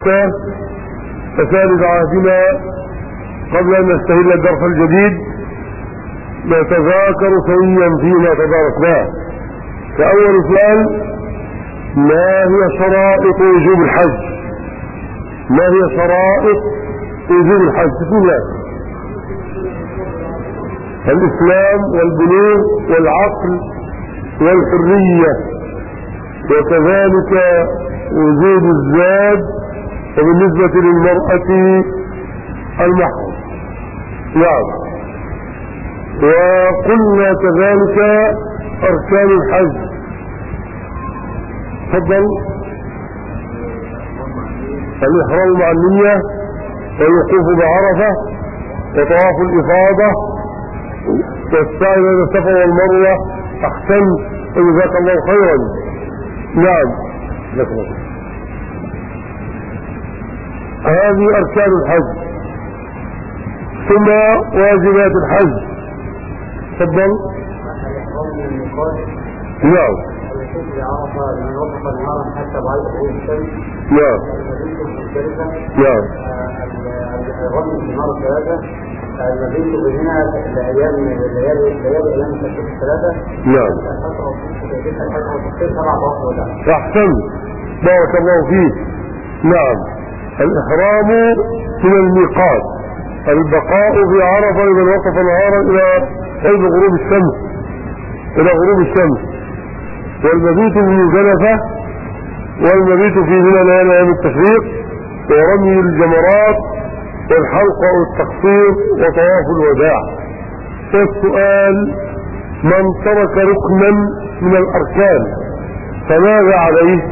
فثالث عهدنا قبل أن نستهل الدرس الجديد نتذاكر سويا فيما تداركناه. فأول سؤال: ما هي شرائط وجوب الحج؟ ما هي شرائط وجوب الحج؟ بسم الله. الإسلام والبلوغ والعقل والحرية، وكذلك وجود الزاد، وبالنسبة للمرأة المحرم. نعم. وقلنا كذلك أركان الحج. تفضل. الإحرام مع النية، والوقوف بعرفة، وطواف الإفاضة، والسعي بين الصفا والمروة. أحسنت، جزاك الله خيرا. نعم. هذه أركان الحج. ثم واجبات الحج. تفضل. نعم. نعم. نعم. المبيت هنا ليالي أيام التشريق الثلاثة. نعم. أحسن، بارك الله فيك. نعم. الإحرام من الميقات، البقاء في عرفة إذا وقف نهارا إلى حين غروب الشمس، إلى غروب الشمس، والمبيت في مزدلفة، والمبيت في منى ليالي أيام التشريق، ورمي الجمرات، والحلق والتقصير، وطواف الوداع. والسؤال: من ترك ركنا من الأركان فماذا عليه؟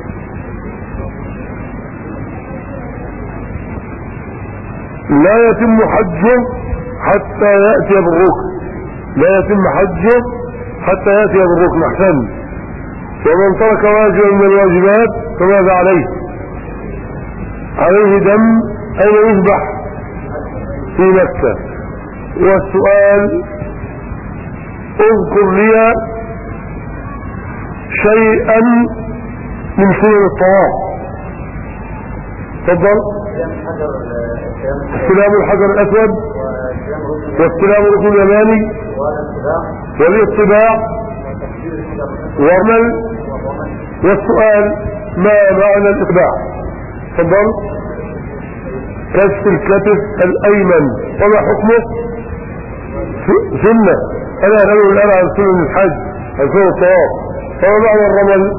لا يتم حجه حتى يأتي بالركن. لا يتم حجه حتى يأتي بالركن. أحسن. ومن ترك واجبا من الواجبات فماذا عليه؟ عليه دم. أين يذبح؟ في مكة. والسؤال: اذكر لي شيئا من سنن الطواف. تفضل. استلام الحجر الأسود، واستلام الركن اليماني، والاطباع، والرمل. والسؤال: ما معنى الإطباع؟ تفضل. كشف الكتف الأيمن، وما حكمه؟ سنة. أنا أقول الآن عن سنن الحج، عن سنن الطواف. فما معنى الرمل؟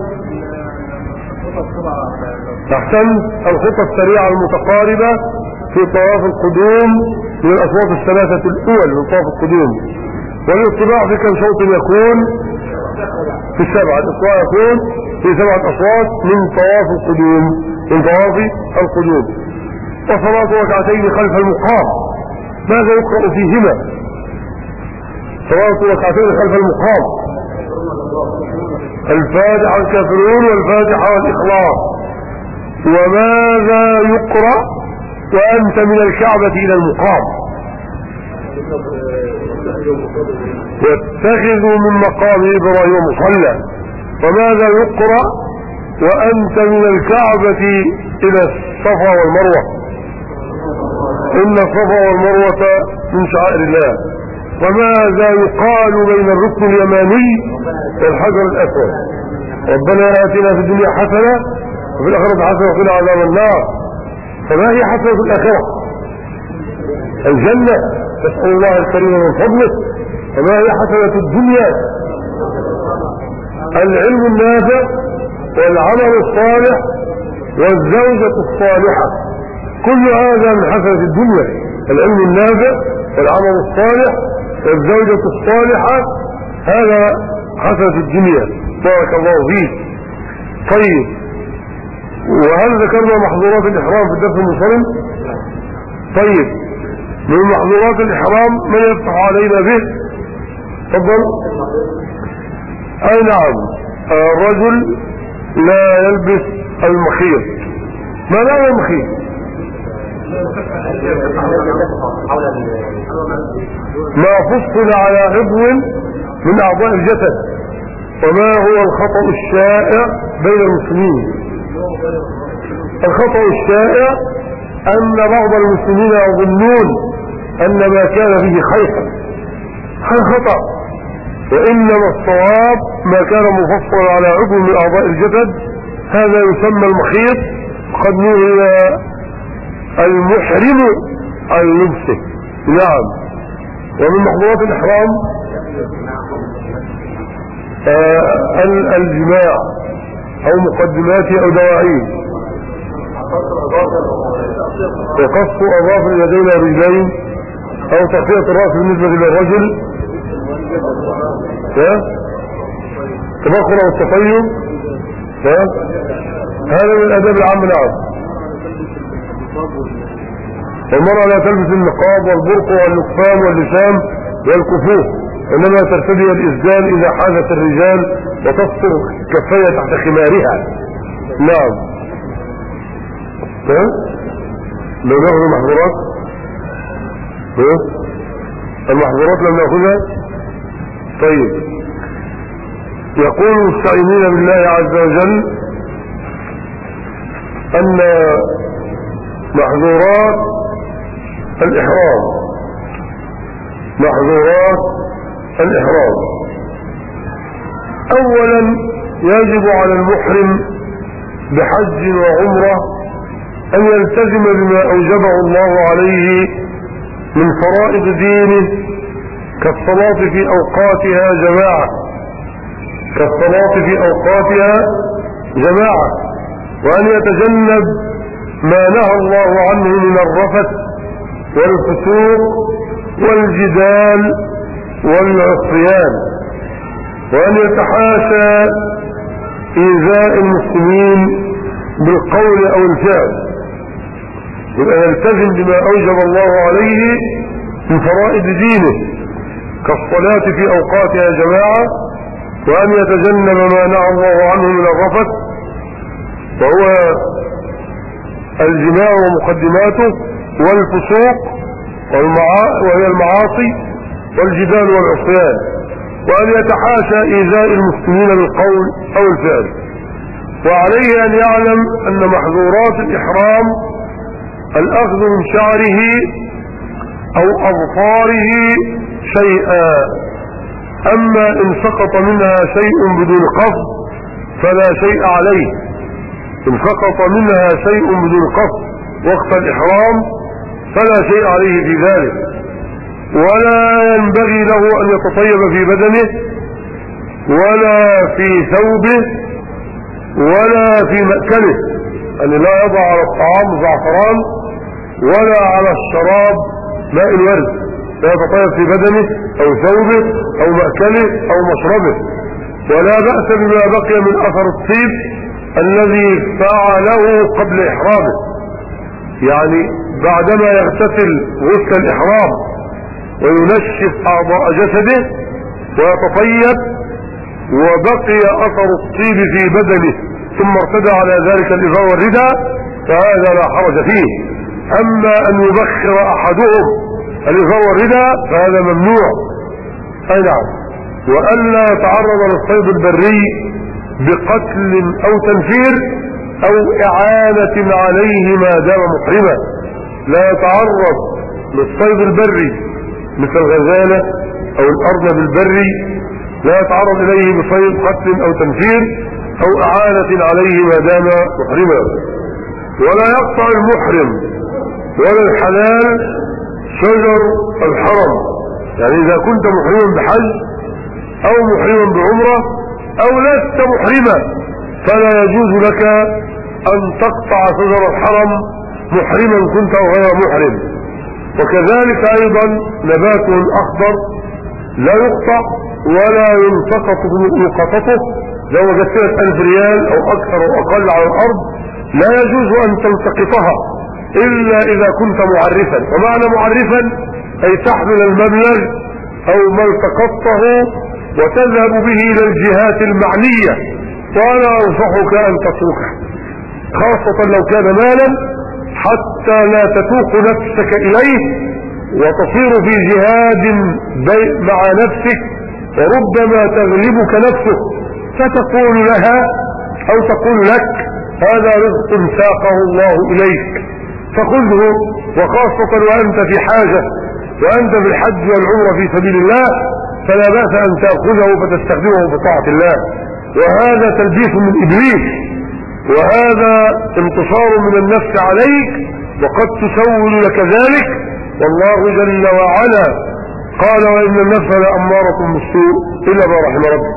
أحسن. الخطى السريعة المتقاربة في طواف القدوم من الأشواط الثلاثة الأول من طواف القدوم. والاطباع في كم شوط يكون؟ في 7. الاطباع يكون في 7 أشواط من طواف القدوم، من طواف القدوم. وصلاة ركعتين خلف المقام، ماذا يقرأ فيهما؟ صلاة ركعتين خلف المقام: الفاتحة والكافرون، والفاتحة والإخلاص. وماذا يقرأ وأنت من الكعبة إلى المقام؟ واتخذوا من مقام إبراهيم مصلى. وماذا يقرأ وأنت من الكعبة إلى الصفا والمروة؟ إن الصفا والمروة من شعائر الله. وماذا يقال بين الركن اليماني والحجر الأسود؟ ربنا آتنا في الدنيا حسنة وفي الآخرة حسنة وقنا عذاب النار. فما هي حسنة في الآخرة؟ الجنة، نسأل الله الكريم من فضله. فما هي حسنة الدنيا؟ العلم النافع، والعمل الصالح، والزوجة الصالحة. كل هذا من حسنة الدنيا. العلم النافع، والعمل الصالح، والزوجة الصالحة، هذا حسنة الدنيا. بارك الله فيك. طيب، وهل ذكرنا محظورات الإحرام في الدرس المنصرم؟ طيب، من محظورات الإحرام من يفتح علينا به؟ تفضل. أي نعم. الرجل لا يلبس المخيط. ما معنى المخيط؟ ما فصل على عضو من أعضاء الجسد. وما هو الخطأ الشائع بين المسلمين؟ الخطأ الشائع أن بعض المسلمين يظنون أن ما كان فيه خيطا، هذا خطأ، وإنما الصواب ما كان مفصلا على عضو من أعضاء الجسد، هذا يسمى المخيط، قد نهي المحرم عن لبسه. نعم. ومن محظورات الإحرام الجماع أو مقدماته أو دواعيه، وقص أظافر اليدين والرجلين، أو تغطية الرأس بالنسبة للرجل، تبخر أو التطيب، هذا من الآداب العامة. نعم. المرأة لا تلبس النقاب والبرق واللكفان واللسان والكفوف، إنما ترتدي الإسدال إذا حاذت الرجال وتستر كفية تحت خمارها. نعم. لو ناخذ المحظورات، المحظورات لم ناخذها. طيب، يقول مستعينين بالله عز وجل أن محظورات الإحرام، محظورات الإحرام، أولا يجب على المحرم بحج وعمرة أن يلتزم بما أوجبه الله عليه من فرائض دينه كالصلاة في أوقاتها جماعة، كالصلاة في أوقاتها جماعة، وأن يتجنب ما نهى الله عنه من الرفث والفسوق والجدال والعصيان، وأن يتحاشى إيذاء المسلمين بالقول أو الفعل، وأن يلتزم بما أوجب الله عليه من فرائض دينه كالصلاة في أوقاتها جماعة، وأن يتجنب ما نهى الله عنه من الرفث وهو الجماع ومقدماته، والفسوق وهي المعاصي والجدال والعصيان، وأن يتحاشى إيذاء المسلمين بالقول أو الفعل. وعليه أن يعلم أن محظورات الإحرام الأخذ من شعره أو أظفاره شيئا، أما إن سقط منها شيء بدون قصد فلا شيء عليه، إن سقط منها شيء بدون قصد وقت الإحرام فلا شيء عليه في ذلك، ولا ينبغي له أن يتطيب في بدنه ولا في ثوبه ولا في مأكله، أن لا يضع على الطعام زعفران ولا على الشراب ماء الورد، لا يتطيب في بدنه أو ثوبه أو مأكله أو مشربه، ولا بأس بما بقي من أثر الطيب الذي فعله قبل إحرامه، يعني بعدما يغتسل غسل الإحرام وينشف أعضاء جسده ويتطيب وبقي أثر الطيب في بدنه ثم ارتدى على ذلك الإزار والرداء فهذا لا حرج فيه. أما أن يبخر أحدهم الإزار والرداء فهذا ممنوع. أي نعم. وألا يتعرض للصيد البري بقتل أو تنفير أو إعانة عليه ما دام محرما، لا يتعرض للصيد البري مثل الغزالة أو الأرنب البري، لا يتعرض إليه بصيد قتل أو تنفير أو إعانة عليه ما دام محرما. ولا يقطع المحرم ولا الحلال شجر الحرم، يعني إذا كنت محرما بحج أو محرما بعمرة أو لست محرما فلا يجوز لك أن تقطع شجر الحرم محرما كنت أو غير محرم. وكذلك أيضا نباته الأخضر لا يقطع ولا يلتقطه، لو وجدت 1000 ريال أو أكثر أو أقل على الأرض لا يجوز أن تلتقطها إلا إذا كنت معرفا. ومعنى معرفا أي تحمل المبلغ أو ما التقطته وتذهب به إلى الجهات المعنية، وأنا أنصحك أن تتركه خاصة لو كان مالا حتى لا تتوق نفسك إليه وتصير في جهاد مع نفسك وربما تغلبك نفسك فتقول لها أو تقول لك هذا رزق ساقه الله إليك فخذه، وخاصة وأنت في حاجة وأنت في الحج والعمرة في سبيل الله فلا بأس أن تأخذه فتستخدمه في طاعة الله. وهذا تلبيس من إبليس، وهذا انتصار من النفس عليك، وقد تسول لك ذلك، والله جل وعلا قال وإن النفس لأمارة بالسوء إلا ما رحم ربك.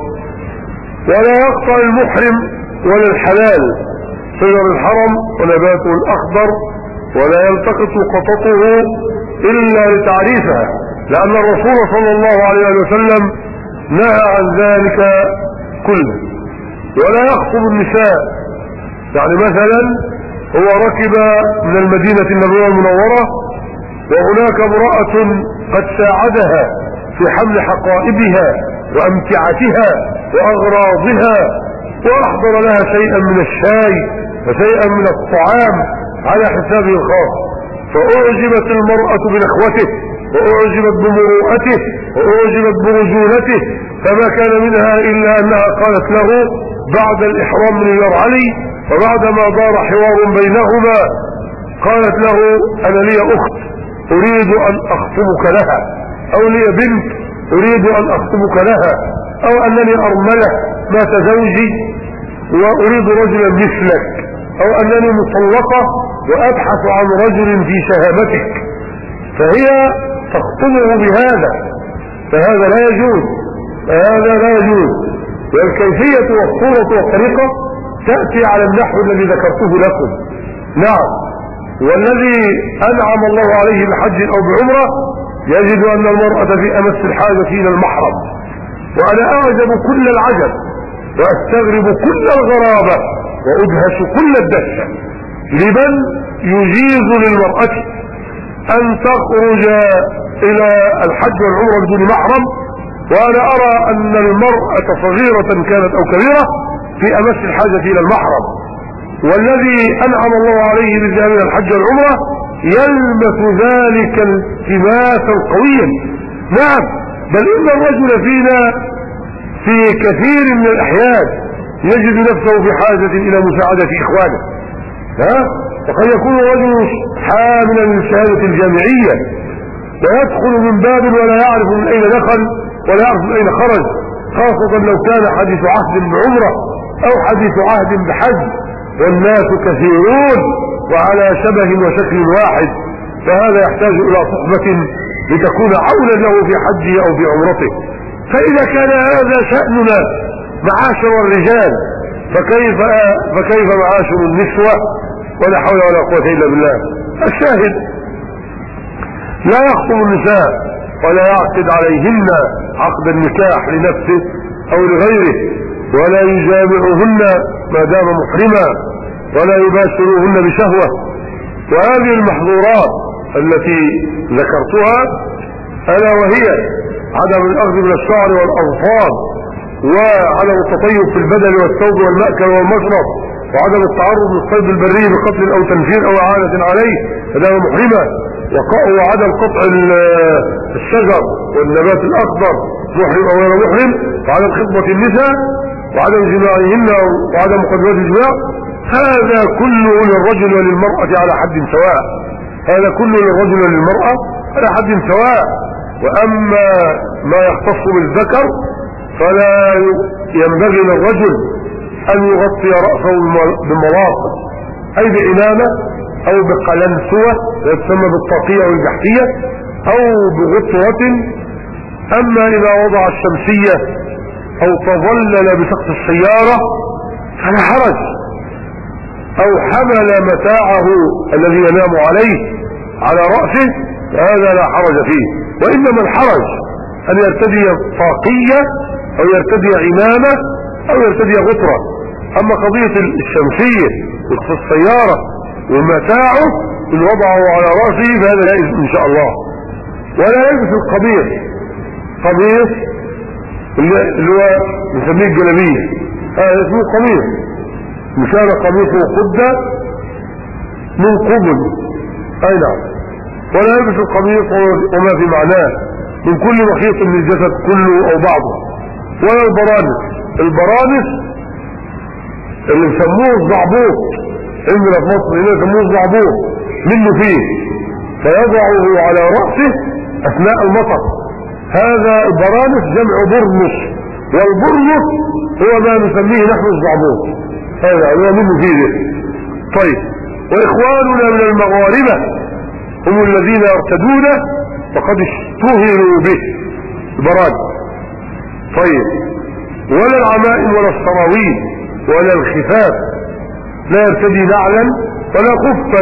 ولا يقطع المحرم ولا الحلال شجر الحرم ونباته الأخضر، ولا يلتقط قططه إلا لتعريفها، لأن الرسول صلى الله عليه وسلم نهى عن ذلك كله. ولا يخطب النساء، يعني مثلا هو ركب من المدينة النبوية المنورة وهناك امرأة قد ساعدها في حمل حقائبها وأمتعتها وأغراضها، وأحضر لها شيئا من الشاي وشيئا من الطعام على حسابه الخاص، فأعجبت المرأة بنخوته وأعجبت بمروءته وأعجبت برجولته، فما كان منها إلا أنها قالت له بعد الإحرام من اليرعلي وبعدما دار حوار بينهما قالت له أنا لي أخت أريد أن أخطبك لها، أو لي بنت أريد أن أخطبك لها، أو أنني أرملة مات زوجي وأريد رجلا مثلك، أو أنني مطلقة وأبحث عن رجل في شهامتك، فهي تخطبه بهذا، فهذا لا يجوز، فهذا لا يجوز. والكيفية والصورة والطريقة تأتي على النحو الذي ذكرته لكم. نعم، والذي أنعم الله عليه بحج أو بعمرة يجد أن المرأة في أمس الحاجة إلى المحرم، وأنا أعجب كل العجب وأستغرب كل الغرابة وأدهش كل الدهشة لمن يجيز للمرأة أن تخرج إلى الحج والعمرة بدون محرم، وأنا أرى أن المرأة صغيرة كانت أو كبيرة في أمس الحاجة إلى المحرم، والذي أنعم الله عليه بالذهاب إلى الحج والعمرة يلمس ذلك التماسا قويا. نعم، بل إن الرجل فينا في كثير من الأحيان يجد نفسه في حاجة إلى مساعدة إخوانه، وقد يكون الرجل حاملا للشهادة الجامعية ويدخل من باب ولا يعرف من أين دخل ولا يعرف من أين خرج، خاصة لو كان حديث عهد بعمرة أو حديث عهد بحج، والناس كثيرون وعلى شبه وشكل واحد، فهذا يحتاج إلى صحبة لتكون عونا له في حجه أو في عمرته. فإذا كان هذا شأننا معاشر الرجال فكيف معاشر النسوة؟ ولا حول ولا قوة إلا بالله. الشاهد لا يخطب النساء ولا يعقد عليهن عقد النكاح لنفسه أو لغيره، ولا يجامعهن ما دام محرما، ولا يباشروهن بشهوة. وهذه المحظورات التي ذكرتها ألا وهي عدم الأخذ من الشعر والأظفار، وعدم التطيب في البدن والثوب والمأكل والمشرب، وعدم التعرض للصيد البري بقتل أو تنفير أو إعانة عليه فدام محرما، وعدم قطع الشجر والنبات الأخضر محرم أو غير محرم، وعدم خطبة النساء، وعدم جماعهن، وعدم مقدمات الجماع. هذا كله للرجل وللمرأة على حد سواء، هذا كله للرجل وللمرأة على حد سواء. وأما ما يختص بالذكر فلا ينبغي للرجل أن يغطي رأسه بملاصق، أي بعمامة أو بقلنسوة يتسمى بالطاقية والجحفية أو بغطوة. أما إذا وضع الشمسية أو تظلل بسقف السيارة فلا حرج، أو حمل متاعه الذي ينام عليه على رأسه فهذا لا حرج فيه، وإنما الحرج أن يرتدي طاقية أو يرتدي عمامة أو يرتدي غطرة. أما قضية الشمسية وسقف السيارة ومتاعه إن وضعه على رأسه فهذا جائز إن شاء الله. ولا يلبس القميص، قميص اللي هو نسميه الجلابية، هذا اسمه قميص، إن كان قميصه قد من قبل، أي نعم. ولا يلبس القميص وما في معناه من كل مخيط من الجسد كله أو بعضه. ولا البرانس اللي بيسموه الزعبوط، عندنا في مصر هنا يسموه الزعبوط منه فيه، فيضعه على رأسه أثناء المطر. هذا البرانس جمع برنس، والبرنس هو ما نسميه نحن الزعبوط، هذا هو منه فيه ده. طيب، وإخواننا من المغاربة هم الذين يرتدون وقد اشتهروا به البرانس. طيب، ولا العمائم ولا السراويل ولا الخفاف، لا يرتدي نعلا ولا خفا،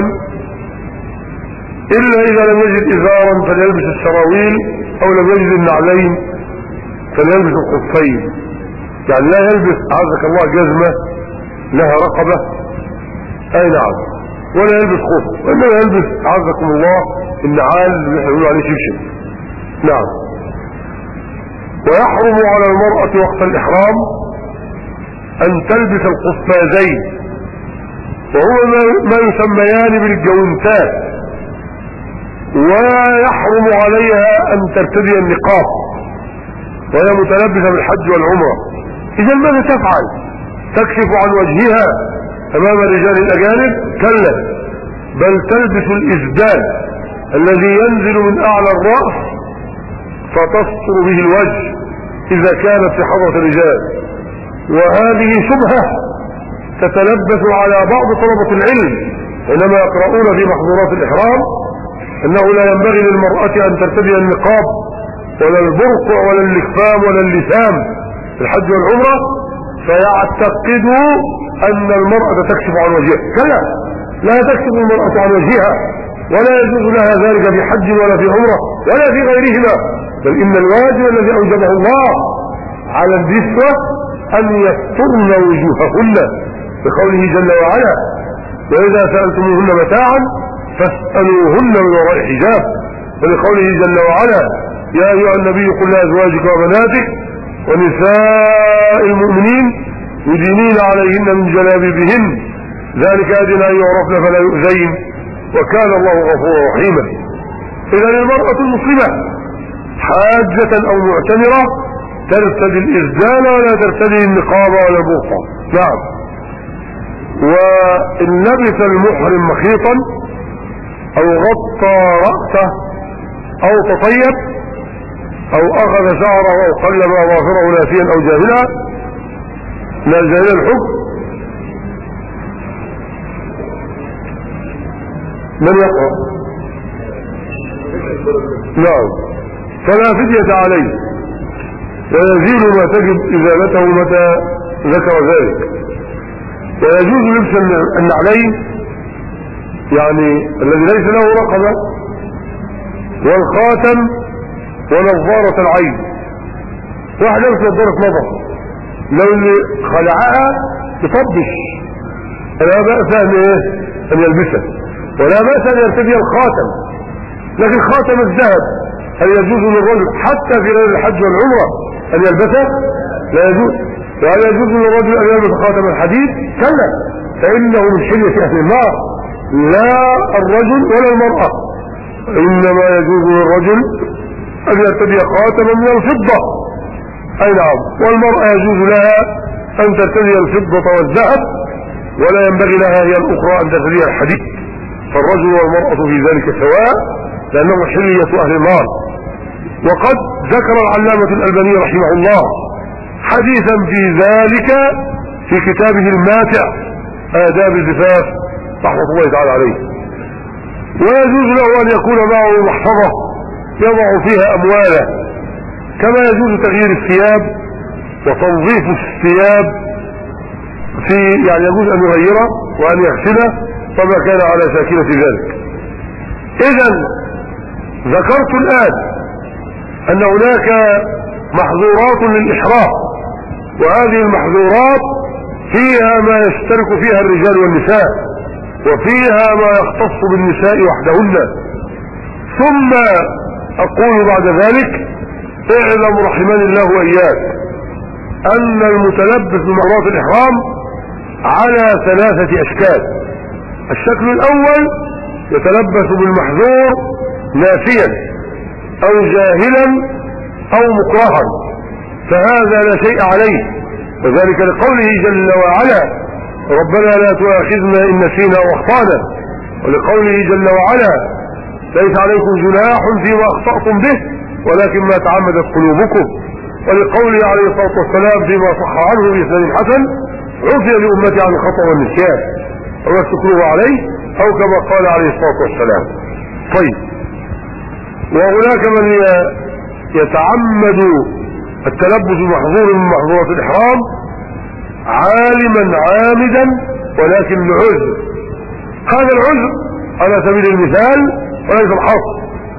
إلا إذا لم يجد إزارا فليلبس السراويل، أو لم يجد النعلين فليلبس الخفين. يعني لا يلبس عزك الله جزمة لها رقبة، أي نعم، ولا يلبس خف، وإنما يلبس عزكم الله النعال اللي يقولوا عليه شبشب. نعم. ويحرم على المرأة وقت الإحرام أن تلبس القفازين، وهو ما يسميان بالجونتات. ويحرم عليها أن ترتدي النقاب وهي متلبسة بالحج والعمرة. إذا ماذا تفعل؟ تكشف عن وجهها أمام الرجال الأجانب؟ كلا، بل تلبس الإسدال الذي ينزل من أعلى الرأس فتستر به الوجه إذا كانت في حضرة الرجال. وهذه شبهة تتلبس على بعض طلبة العلم حينما يقرؤون في محظورات الإحرام أنه لا ينبغي للمرأة أن ترتدي النقاب ولا البرقع ولا اللكفام ولا اللسام في الحج والعمرة، فيعتقدوا أن المرأة تكشف عن وجهها. كلا، لا تكشف المرأة عن وجهها، ولا يجوز لها ذلك في حج ولا في عمرة ولا في غيرهما، بل إن الواجب الذي أوجبه الله على النسوة أن يسترن وجوههن بقوله جل وعلا: وإذا سألتموهن متاعا فاسألوهن من وراء حجاب، ولقوله جل وعلا: يا أيها النبي قل لأزواجك وبناتك ونساء المؤمنين يدينين عليهن من جلابيبهن ذلك أدنى أن يعرفن فلا يؤذين وكان الله غفورا رحيما. إذا المرأة المسلمة حاجة أو معتمرة ترتدي الإسدال ولا ترتدي النقاب ولا البرقع. نعم. وإن لبس المحرم مخيطا أو غطى رأسه أو تطيب أو أخذ شعره أو قلب أظافره ناسيا أو جاهلا، لا جاهل الحكم، من يقرأ؟ نعم. فلا فدية عليه، ويزيل ما تجب إزالته متى ذكر ذلك. ويجوز لبس النعلين، يعني الذي ليس له رقبة، والخاتم ونظارة العين. واحد لبس نظارة نظر، لو اللي خلعها يطبش، فلا بأس أن يلبسها، ولا بأس أن يرتدي الخاتم. لكن خاتم الذهب هل يجوز للرجل حتى في غير الحج والعمرة أن يلبسه؟ لا يجوز. وهل يجوز للرجل أن يلبس خاتم الحديد؟ كلا، فإنه من حلية أهل النار، لا الرجل ولا المرأة. إنما يجوز للرجل أن يرتدي خاتما من الفضة، أي نعم، والمرأة يجوز لها أن ترتدي الفضة والذهب، ولا ينبغي لها هي الأخرى أن ترتدي الحديد. فالرجل والمرأة في ذلك سواء، لأنه حلية أهل النار. وقد ذكر العلامة الألباني رحمه الله حديثا في ذلك في كتابه الماتع آداب الزفاف رحمة الله تعالى عليه. ويجوز له أن يكون معه محفظة يضع فيها أمواله، كما يجوز تغيير الثياب وتنظيف الثياب، يعني يجوز أن يغيره وأن يغسله فما كان على شاكلة ذلك. إذا ذكرت الآن أن هناك محظورات للإحرام، وهذه المحظورات فيها ما يشترك فيها الرجال والنساء، وفيها ما يختص بالنساء وحدهن. ثم أقول بعد ذلك: اعلم رحمني الله وإياك أن المتلبس بمحظورات الإحرام على 3 أشكال. الشكل الأول يتلبس بالمحظور ناسيا أو جاهلا أو مكرها، فهذا لا شيء عليه، وذلك لقوله جل وعلا: ربنا لا تؤاخذنا إن نسينا واخطأنا، ولقوله جل وعلا ليس عليكم جناح فيما أخطأتم به ولكن ما تعمدت قلوبكم، ولقوله عليه الصلاة والسلام فيما صح عنه بإسناد حسن عفي لأمتي عن الخطأ والنسيان وما استكرهوا عليه، أو كما قال عليه الصلاة والسلام. طيب، وهناك من يتعمد التلبس بمحظور من محظورات الإحرام عالما عامدا ولكن لعذر. هذا العذر على سبيل المثال وليس الحصر،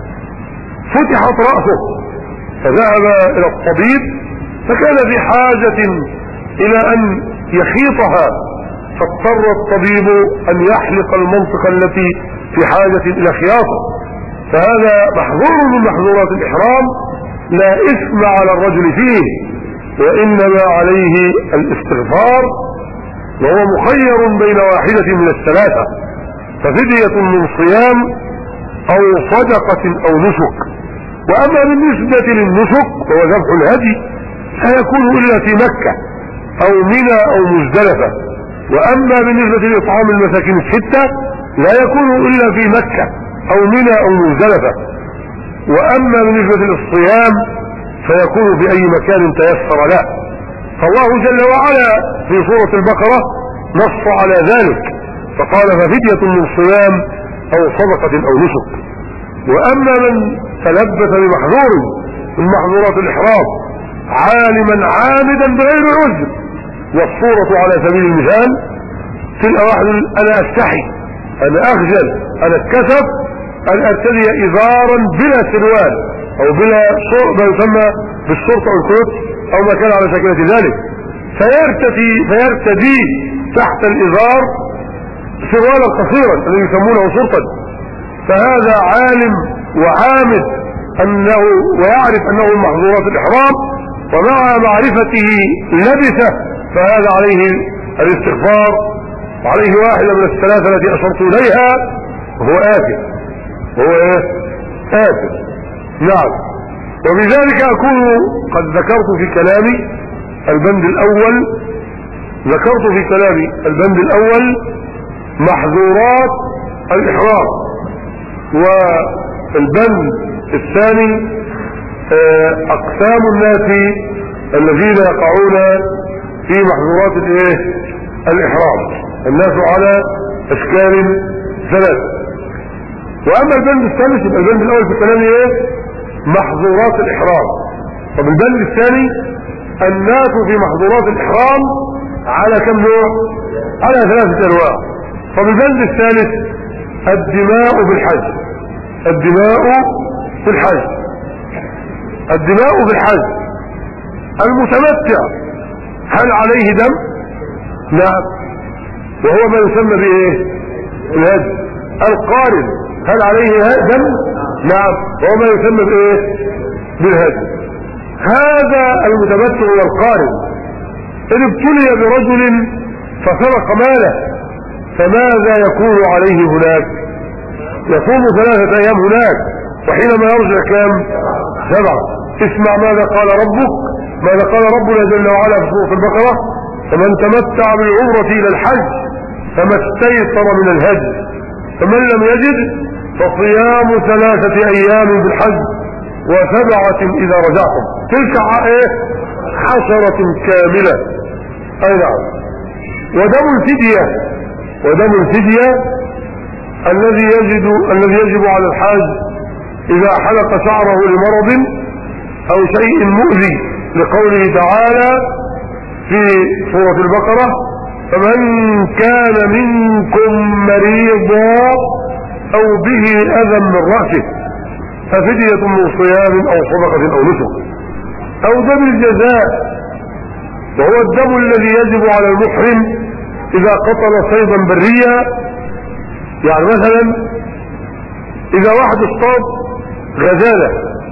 فتحت رأسه فذهب إلى الطبيب فكان في حاجة إلى أن يخيطها، فاضطر الطبيب أن يحلق المنطقة التي في حاجة إلى خياطة، فهذا محظور من محظورات الإحرام لا إثم على الرجل فيه، وإنما عليه الاستغفار، وهو مخير بين واحدة من الثلاثة، ففدية من صيام أو صدقة أو نسك. وأما بالنسبة للنسك وهو ذبح الهدي فيكون إلا في مكة أو منى أو مزدلفة، وأما بالنسبة لإطعام المساكين الستة لا يكون إلا في مكة أو منى أو مزدلفة، وأما بالنسبة للصيام فيكون في أي مكان تيسر له. فالله جل وعلا في سورة البقرة نص على ذلك فقال ففدية من صيام أو صدقة أو نسك. وأما من تلبس بمحظور من محظورات الإحرام عالما عامدا بغير عذر، والصورة على سبيل المثال تلقى واحد أنا أستحي، أنا أخجل، أنا اتكسف أن أرتدي إزارا بلا سروال أو بلا ما يسمى بالشرطة أو الكوت أو ما كان على شكلة ذلك، فيرتدي تحت الإزار سروالا قصيرا الذي يسمونه شرطا، فهذا عالم وعامد أنه ويعرف أنه محظورات الإحرام، ومع معرفته لبسه، فهذا عليه الاستغفار، وعليه واحدة من الثلاثة التي أشرت إليها وهو آثم. آثم. نعم. وبذلك أكون قد ذكرت في كلامي البند الأول محظورات الإحرام، والبند الثاني أقسام الناس الذين يقعون في محظورات الإحرام. الناس على أشكال ثلاثة. وأما البند الثالث يبقى البند الأول في الكلام محظورات الإحرام. طب البند الثاني الناس في محظورات الإحرام على كم نوع؟ على 3 أنواع. طب البند الثالث الدماء بالحج. الدماء بالحج المتمتع هل عليه دم؟ نعم، وهو ما يسمى بايه؟ الهدي. القارن هل عليه دم؟ نعم، وهو ما يسمى بايه؟ بالهدي. هذا المتمتع والقارن إن ابتلي برجل فسرق ماله فماذا يكون عليه هناك؟ يصوم 3 أيام هناك، وحينما يرجع كام؟ 7. اسمع ماذا قال ربنا جل وعلا في سورة البقرة: فمن تمتع بالعمرة إلى الحج فما استيسر من الهدي، فمن لم يجد فصيام 3 أيام بالحج و7 إذا رجعتم، تلك 10 كاملة. أي نعم. ودم الفدية الذي يجب على الحاج إذا حلق شعره لمرض أو شيء مؤذي، لقوله تعالى في سورة البقرة: فمن كان منكم مريضا أو به أذى من رأسه ففدية من صيام أو صدقة أو نسك. أو دم الجزاء، وهو الدم الذي يجب على المحرم إذا قتل صيدا بريا. يعني مثلا إذا واحد اصطاد غزالة،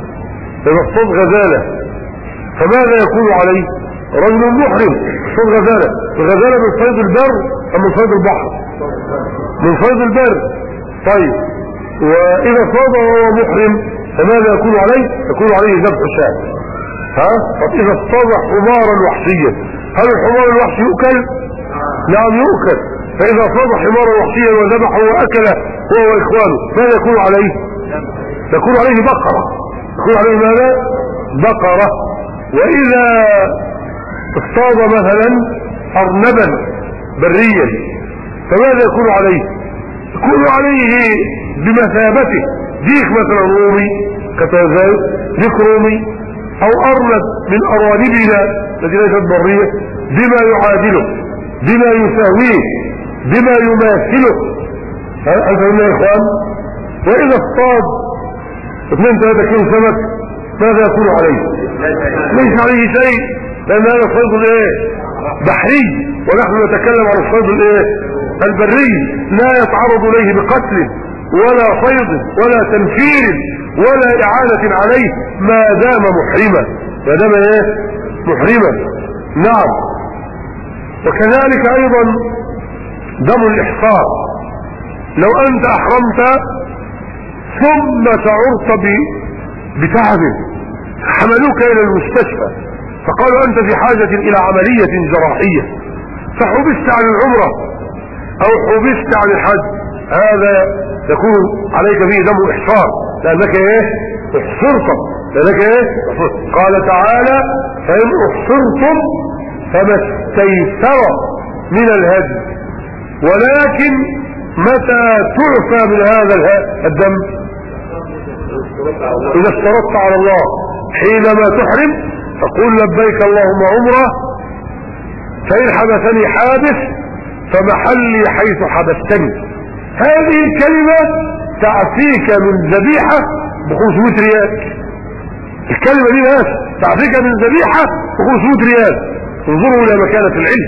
فماذا يكون عليه؟ رجل محرم اصطاد غزالة من صيد البر أم من صيد البحر؟ من صيد البر. طيب، وإذا اصطاد وهو محرم فماذا يكون عليه؟ يكون عليه ذبح شاة. طب إذا اصطاد حمارا وحشيا، هل الحمار الوحشي يؤكل؟ نعم يؤكل. فإذا صاد حمارا وحشيا وذبحه وأكله هو وإخوانه ماذا يكون عليه؟ يكون عليه بقرة. يكون عليه ماذا؟ بقرة. وإذا اصطاد مثلا أرنبا بريا فماذا يكون عليه؟ يكون عليه بمثابته ديك مثلا رومي كتازاي ديك رومي أو أرنب من أرانبنا التي ليست برية بما يعادله بما يساويه بما يماثله. هل فهمنا يا إخوان؟ وإذا اصطاد 2-3 كيلو سمك ماذا يكون عليه؟ ليس عليه شيء لأن هذا الصيد الايه؟ بحري، ونحن نتكلم عن الصيد الايه؟ البري لا يتعرض إليه بقتل ولا صيد ولا تنفير ولا إعانة عليه ما دام محرما. ما دام ايه؟ محرما. نعم. وكذلك أيضا دم الإحصار. لو أنت أحرمت ثم شعرت بتعب حملوك إلى المستشفى فقالوا أنت في حاجة إلى عملية جراحية فحبست عن العمرة أو حبست عن الحج، هذا يكون عليك فيه دم إحصار لأنك إيه؟ احصرتم. لأنك إيه؟ قال تعالى فإن احصرتم فما استيسر من الهدي. ولكن متى تعفى من هذا الدم؟ إذا اشترطت على الله حينما تحرم تقول لبيك اللهم عمره فإن حبسني حابس فمحلي حيث حبستني. هذه الكلمة تعفيك من ذبيحة ب500 ريال. الكلمة دي بس تعفيك من ذبيحة ب500 ريال. انظروا إلى مكانة العلم.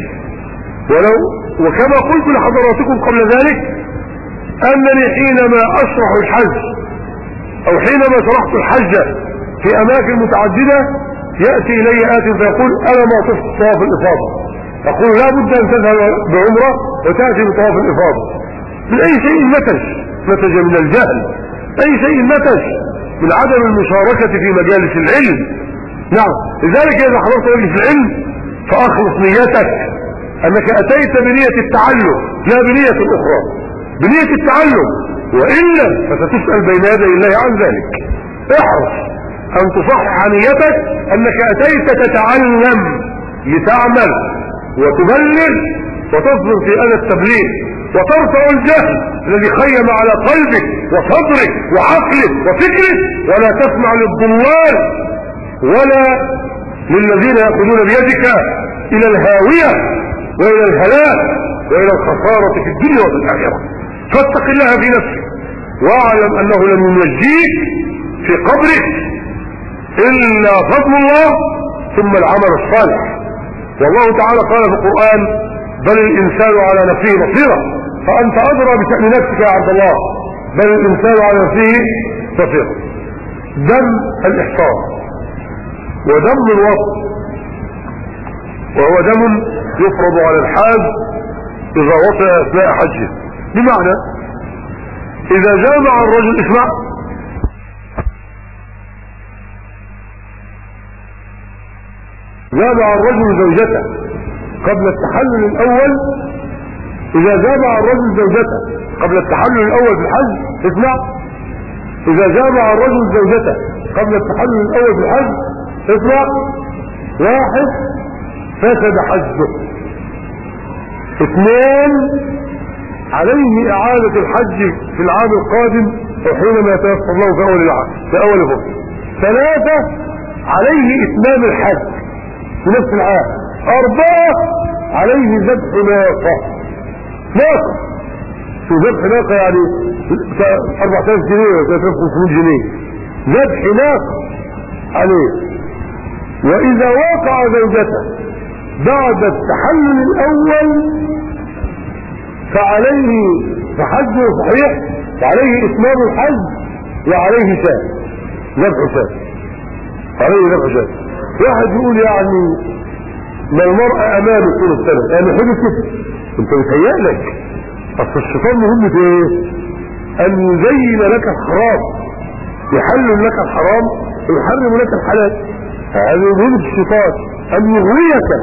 وكما قلت لحضراتكم قبل ذلك أنني حينما أشرح الحج أو حينما شرحت الحج في أماكن متعددة يأتي إلي آت فيقول أنا ما طفت طواف الإفاضة، أقول لا بد أن تذهب بعمرة وتأتي بطواف الإفاضة. من أي شيء نتج من الجهل، أي شيء نتج من عدم المشاركة في مجالس العلم. نعم. لذلك إذا حضرت مجلس العلم فأخلص نيتك أنك أتيت بنية التعلم لا بنية أخرى، بنية التعلم، وإلا فستسأل بين يدي الله عن ذلك. احرص أن تصحح نيتك أنك أتيت تتعلم لتعمل وتبلغ وتصبر في أذى التبليغ وترفع الجهل الذي خيم على قلبك وصدرك وعقلك وفكرك، ولا تسمع للضلال ولا للذين يأخذون بيدك إلى الهاوية وإلى الهلاك وإلى الخسارة في الدنيا وفي الآخرة. فاتق الله في نفسك واعلم أنه لن ينجيك في قبرك إلا فضل الله ثم العمل الصالح. والله تعالى قال في القرآن بل الإنسان على نفسه بصيرة، فأنت أدرى بشأن نفسك يا عبد الله. بل الإنسان على نفسه بصيرة. دم الإحصار ودم الوصف، وهو دم يفرض على الحاج إذا وطئ أثناء حجه. بمعنى إذا جامع الرجل اسمع جامع الرجل زوجته قبل التحلل الأول، إذا جامع الرجل زوجته قبل التحلل الأول في الحج اسمع إذا جامع الرجل زوجته قبل التحلل الأول في الحج اسمع 1 فسد حجه. 2 عليه إعادة الحج في العام القادم أو حينما يتيسر الله في أول فرصة. 3 عليه إتمام الحج في نفس العام. 4 عليه ذبح ناقة. في ذبح ناقة يعني 4000 جنيه و 3500 جنيه ذبح ناقة عليه. وإذا وقع زوجته بعد التحلل الأول فعليه فحجه صحيح وعليه إتمام الحج وعليه شاة ذبح شاة، عليه ذبح شاة. واحد يقول يعني ما المرأة أمامي طول السنة يعني حدث كده، انت متهيألك. أصل الشيطان مهمته ايه؟ أن يزين لك الحرام، يحلل لك الحرام ويحرم لك الحلال. هذه مهمة الشيطان، أن يغويك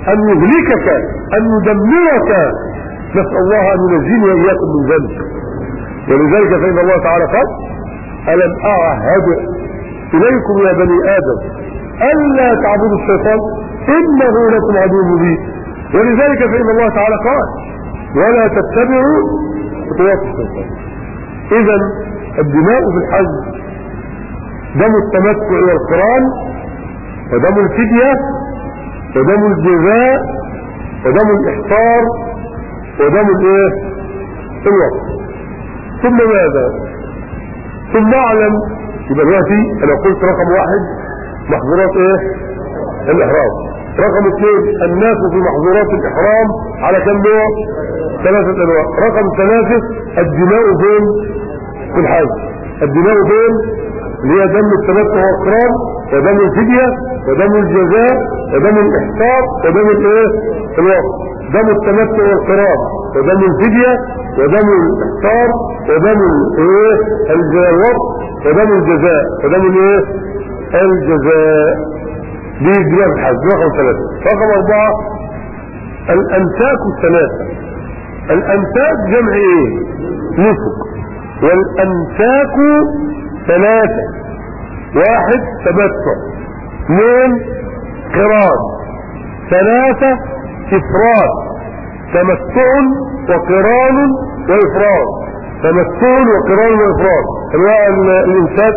أن يهلكك، أن يدمرك. نسأل الله أن ينجيني وإياكم من ذلك. ولذلك فإن الله تعالى قال: ألم أعهد إليكم يا بني آدم ألا تعبدوا الشيطان إنه لكم عدو مبين. ولذلك فإن الله تعالى قال: ولا تتبعوا خطوات الشيطان. إذا الدماء في الحج دم التمتع والقران، ودم الفدية، ودم الجزاء، ودم الإحصار، ودم الوقت. ثم ماذا؟ ثم اعلم. يبقى دلوقتي انا قلت رقم 1 محظورات الإحرام. رقم 2 الناس في محظورات الإحرام على كم نوع؟ 3 أنواع. رقم 3 الدماء فين؟ في الحج. الدماء فين؟ اللي هي دم التمتع والقران، ودم الفدية، ودم الجزاء، ودم الإحصار، ودم الوقت. دم التمتع والقران، ودم الفدية، ودم الإحصار، ودم الوقت، ودم الجزاء، ودم الجزاء. دي الدماء في الحج. رقم 3. رقم 4 الأنساك الثلاثة. الأنساك جمع نسك. والأنساك 3: 1 تمتع، 2 قران، 3 إفراد. تمتع وقران وإفراد. تمتع وقران وإفراد. انواع الإمساك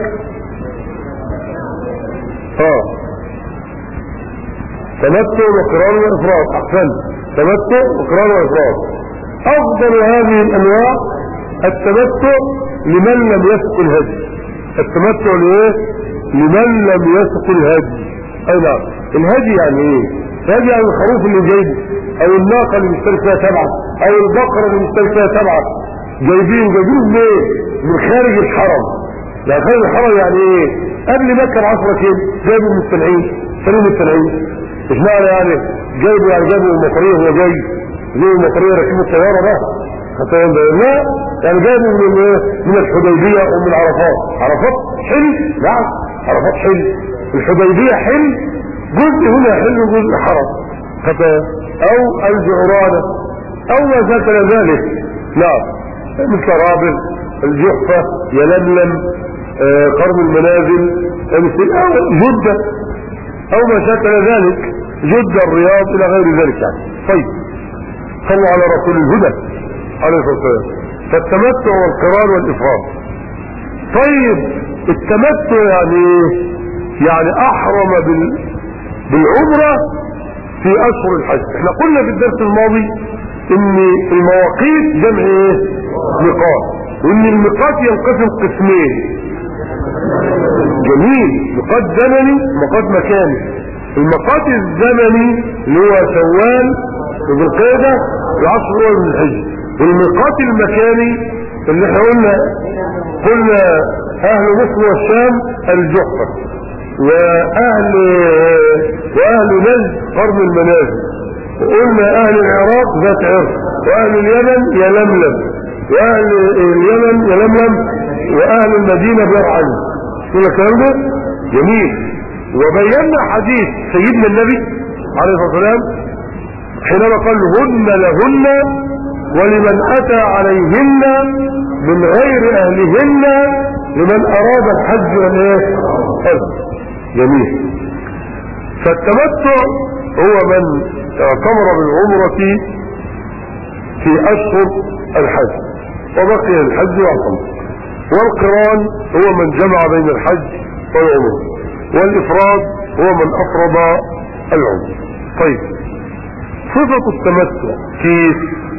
تمتع وقران وإفراد. أحسن. تمتع وقران وإفراد. أفضل هذه الأنواع التمتع لمن لم يسق الهدي. التمتع لمن لم يسق الهدي. أي نعم. الهدي يعني ايه؟ الهدي يعني الخروف اللي جايبه، او الناقة اللي مشترك فيها 7، او البقرة اللي مشترك فيها 7. جايبين ليه؟ من خارج الحرم. يعني خارج الحرم يعني ايه؟ قبل مكة ب10 كيلو جايبه من التنعيم، سليم التنعيم. مش معنى يعني جايبه يعني جايبه من المطرية وهو جاي زي المطرية راكبه الطيارة بقى. لا، يعني جايبه من الحديبية ومن عرفات. عرفات حل؟ نعم، عرفات حل. الحديبية حل، جزء هنا حل وجزء حرم. او الجعرانة او ما شاكل ذلك. نعم، مثل رابغ، الجحفة، يلملم، قرن المنازل، جدة او ما شاكل ذلك، جدة، الرياض، الى غير ذلك يعني. طيب، صلوا على رسول الهدى عليه الصلاة والسلام. فالتمتع والقران والإفراد. طيب، التمتع يعني احرم بالعمرة في اشهر الحج. احنا قلنا في الدرس الماضي ان المواقيت جمع ميقات، وان الميقات ينقسم قسمين. جميل. ميقات زمني وميقات مكاني. الميقات الزمني اللي هو شوال وذو القعدة العشر الاول من الحج. والميقات المكاني اللي احنا قلنا اهل مصر والشام الجحفة، واهل نجد قرن المنازل، وقلنا اهل العراق ذات عرق، واهل اليمن يلملم، واهل اليمن يلملم، واهل المدينة بيرعن. كل الكلام ده جميل. وبينا حديث سيدنا النبي عليه الصلاة والسلام حينما قال: هن لهن ولمن اتى عليهن من غير اهلهن لمن اراد الحج والحج. جميل. فالتمتع هو من اعتمر بالعمرة في اشهر الحج وبقي الحج واعتمر. والقران هو من جمع بين الحج والعمرة. والافراد هو من افرض العمرة. طيب، صفة التمتع كيف؟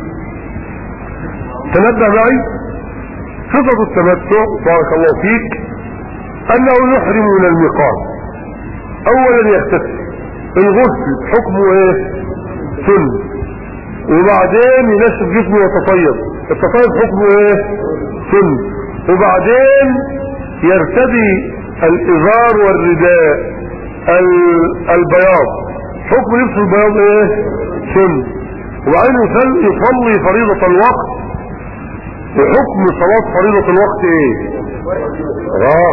تنبه معي. صفة التمتع بارك الله فيك انه يحرم من الميقات. اولا يغتسل، الغسل حكمه سنة، وبعدين ينشف جسمه ويتطيب. التطيب حكمه سنة، وبعدين يرتدي الازار والرداء البياض، حكم لبس البياض سنة، وبعدين يصلي فريضة الوقت، وحكم صلاة فريضة الوقت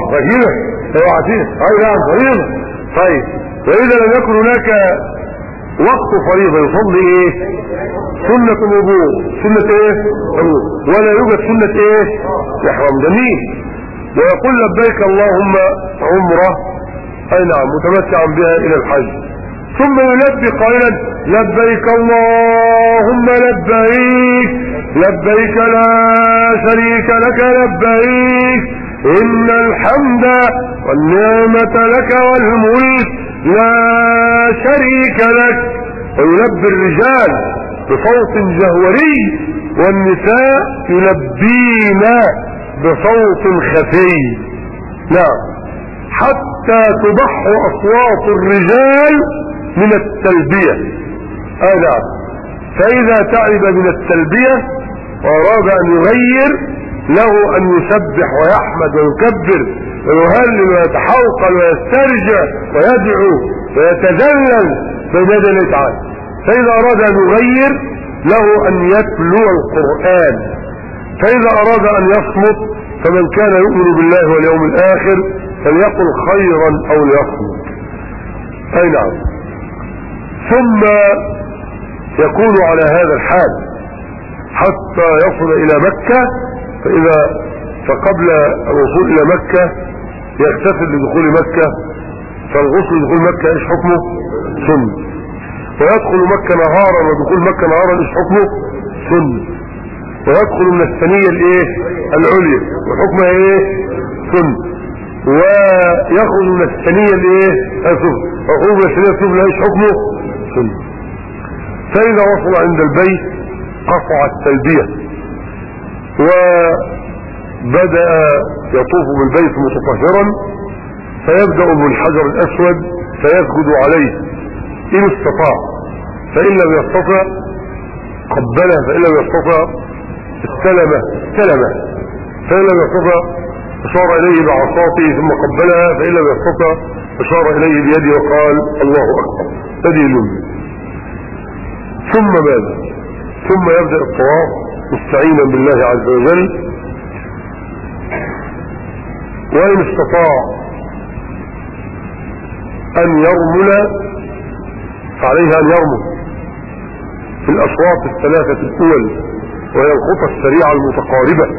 فجيلة اوعى. اي نعم، فريضة. طيب، واذا لم يكن هناك وقت فريضة يصلي ايه؟ سنة الوضوء، سنة ايه؟ ولا يوجد سنة ايه؟ احرام. جميل. ويقول لبيك اللهم عمرة، اي نعم، متمتعا بها الى الحج، ثم يلبي قائلا لبيك اللهم لبيك لبيك لا شريك لك لبيك ان الحمد والنعمة لك والملك لا شريك لك. ويلبي الرجال بصوت جهوري، والنساء يلبين بصوت خفي. نعم، حتى تضح اصوات الرجال من التلبية. نعم. فاذا تعب من التلبية واراد ان يغير، له ان يسبح ويحمد ويكبر ويهلل ويتحوقل ويسترجع ويدعو ويتذلل بين يدي الله تعالى. فاذا اراد ان يغير، له ان يتلو القرآن. فاذا اراد ان يصمت، فمن كان يؤمن بالله واليوم الاخر فليقل خيرا او ليصمت. اي نعم. ثم يكون على هذا الحال حتى يصل الى مكة. فقبل الوصول الى مكة يغتسل لدخول مكة. فالغسل لدخول مكة ايش حكمه؟ سنة. ويدخل مكة نهارا ودخول مكة نهارا ايش حكمه؟ سنة. ويدخل من الثنية الايه؟ العليا، وحكمها ايه؟ سنة. ويخرج من الثنية الايه؟ السفلى، ويخرج من الثنية السفلى ايش حكمه؟ سنة. فإذا وصل عند البيت قطع التلبية وبدأ يطوف بالبيت متطهرا، فيبدأ بالحجر الأسود فيسجد عليه إن استطاع، فإن لم يستطع قبله، فإن لم يستطع استلمه، فإن لم يستطع أشار إليه بعصاته ثم قبلها، فإن لم يستطع أشار إليه بيده وقال الله أكبر. دليل. ثم ماذا؟ ثم يبدأ الطواف مستعينا بالله عز وجل. وإن استطاع أن يرمل فعليه أن يرمل في الأشواط الثلاثة الأول، وهي الخطى السريعة المتقاربة.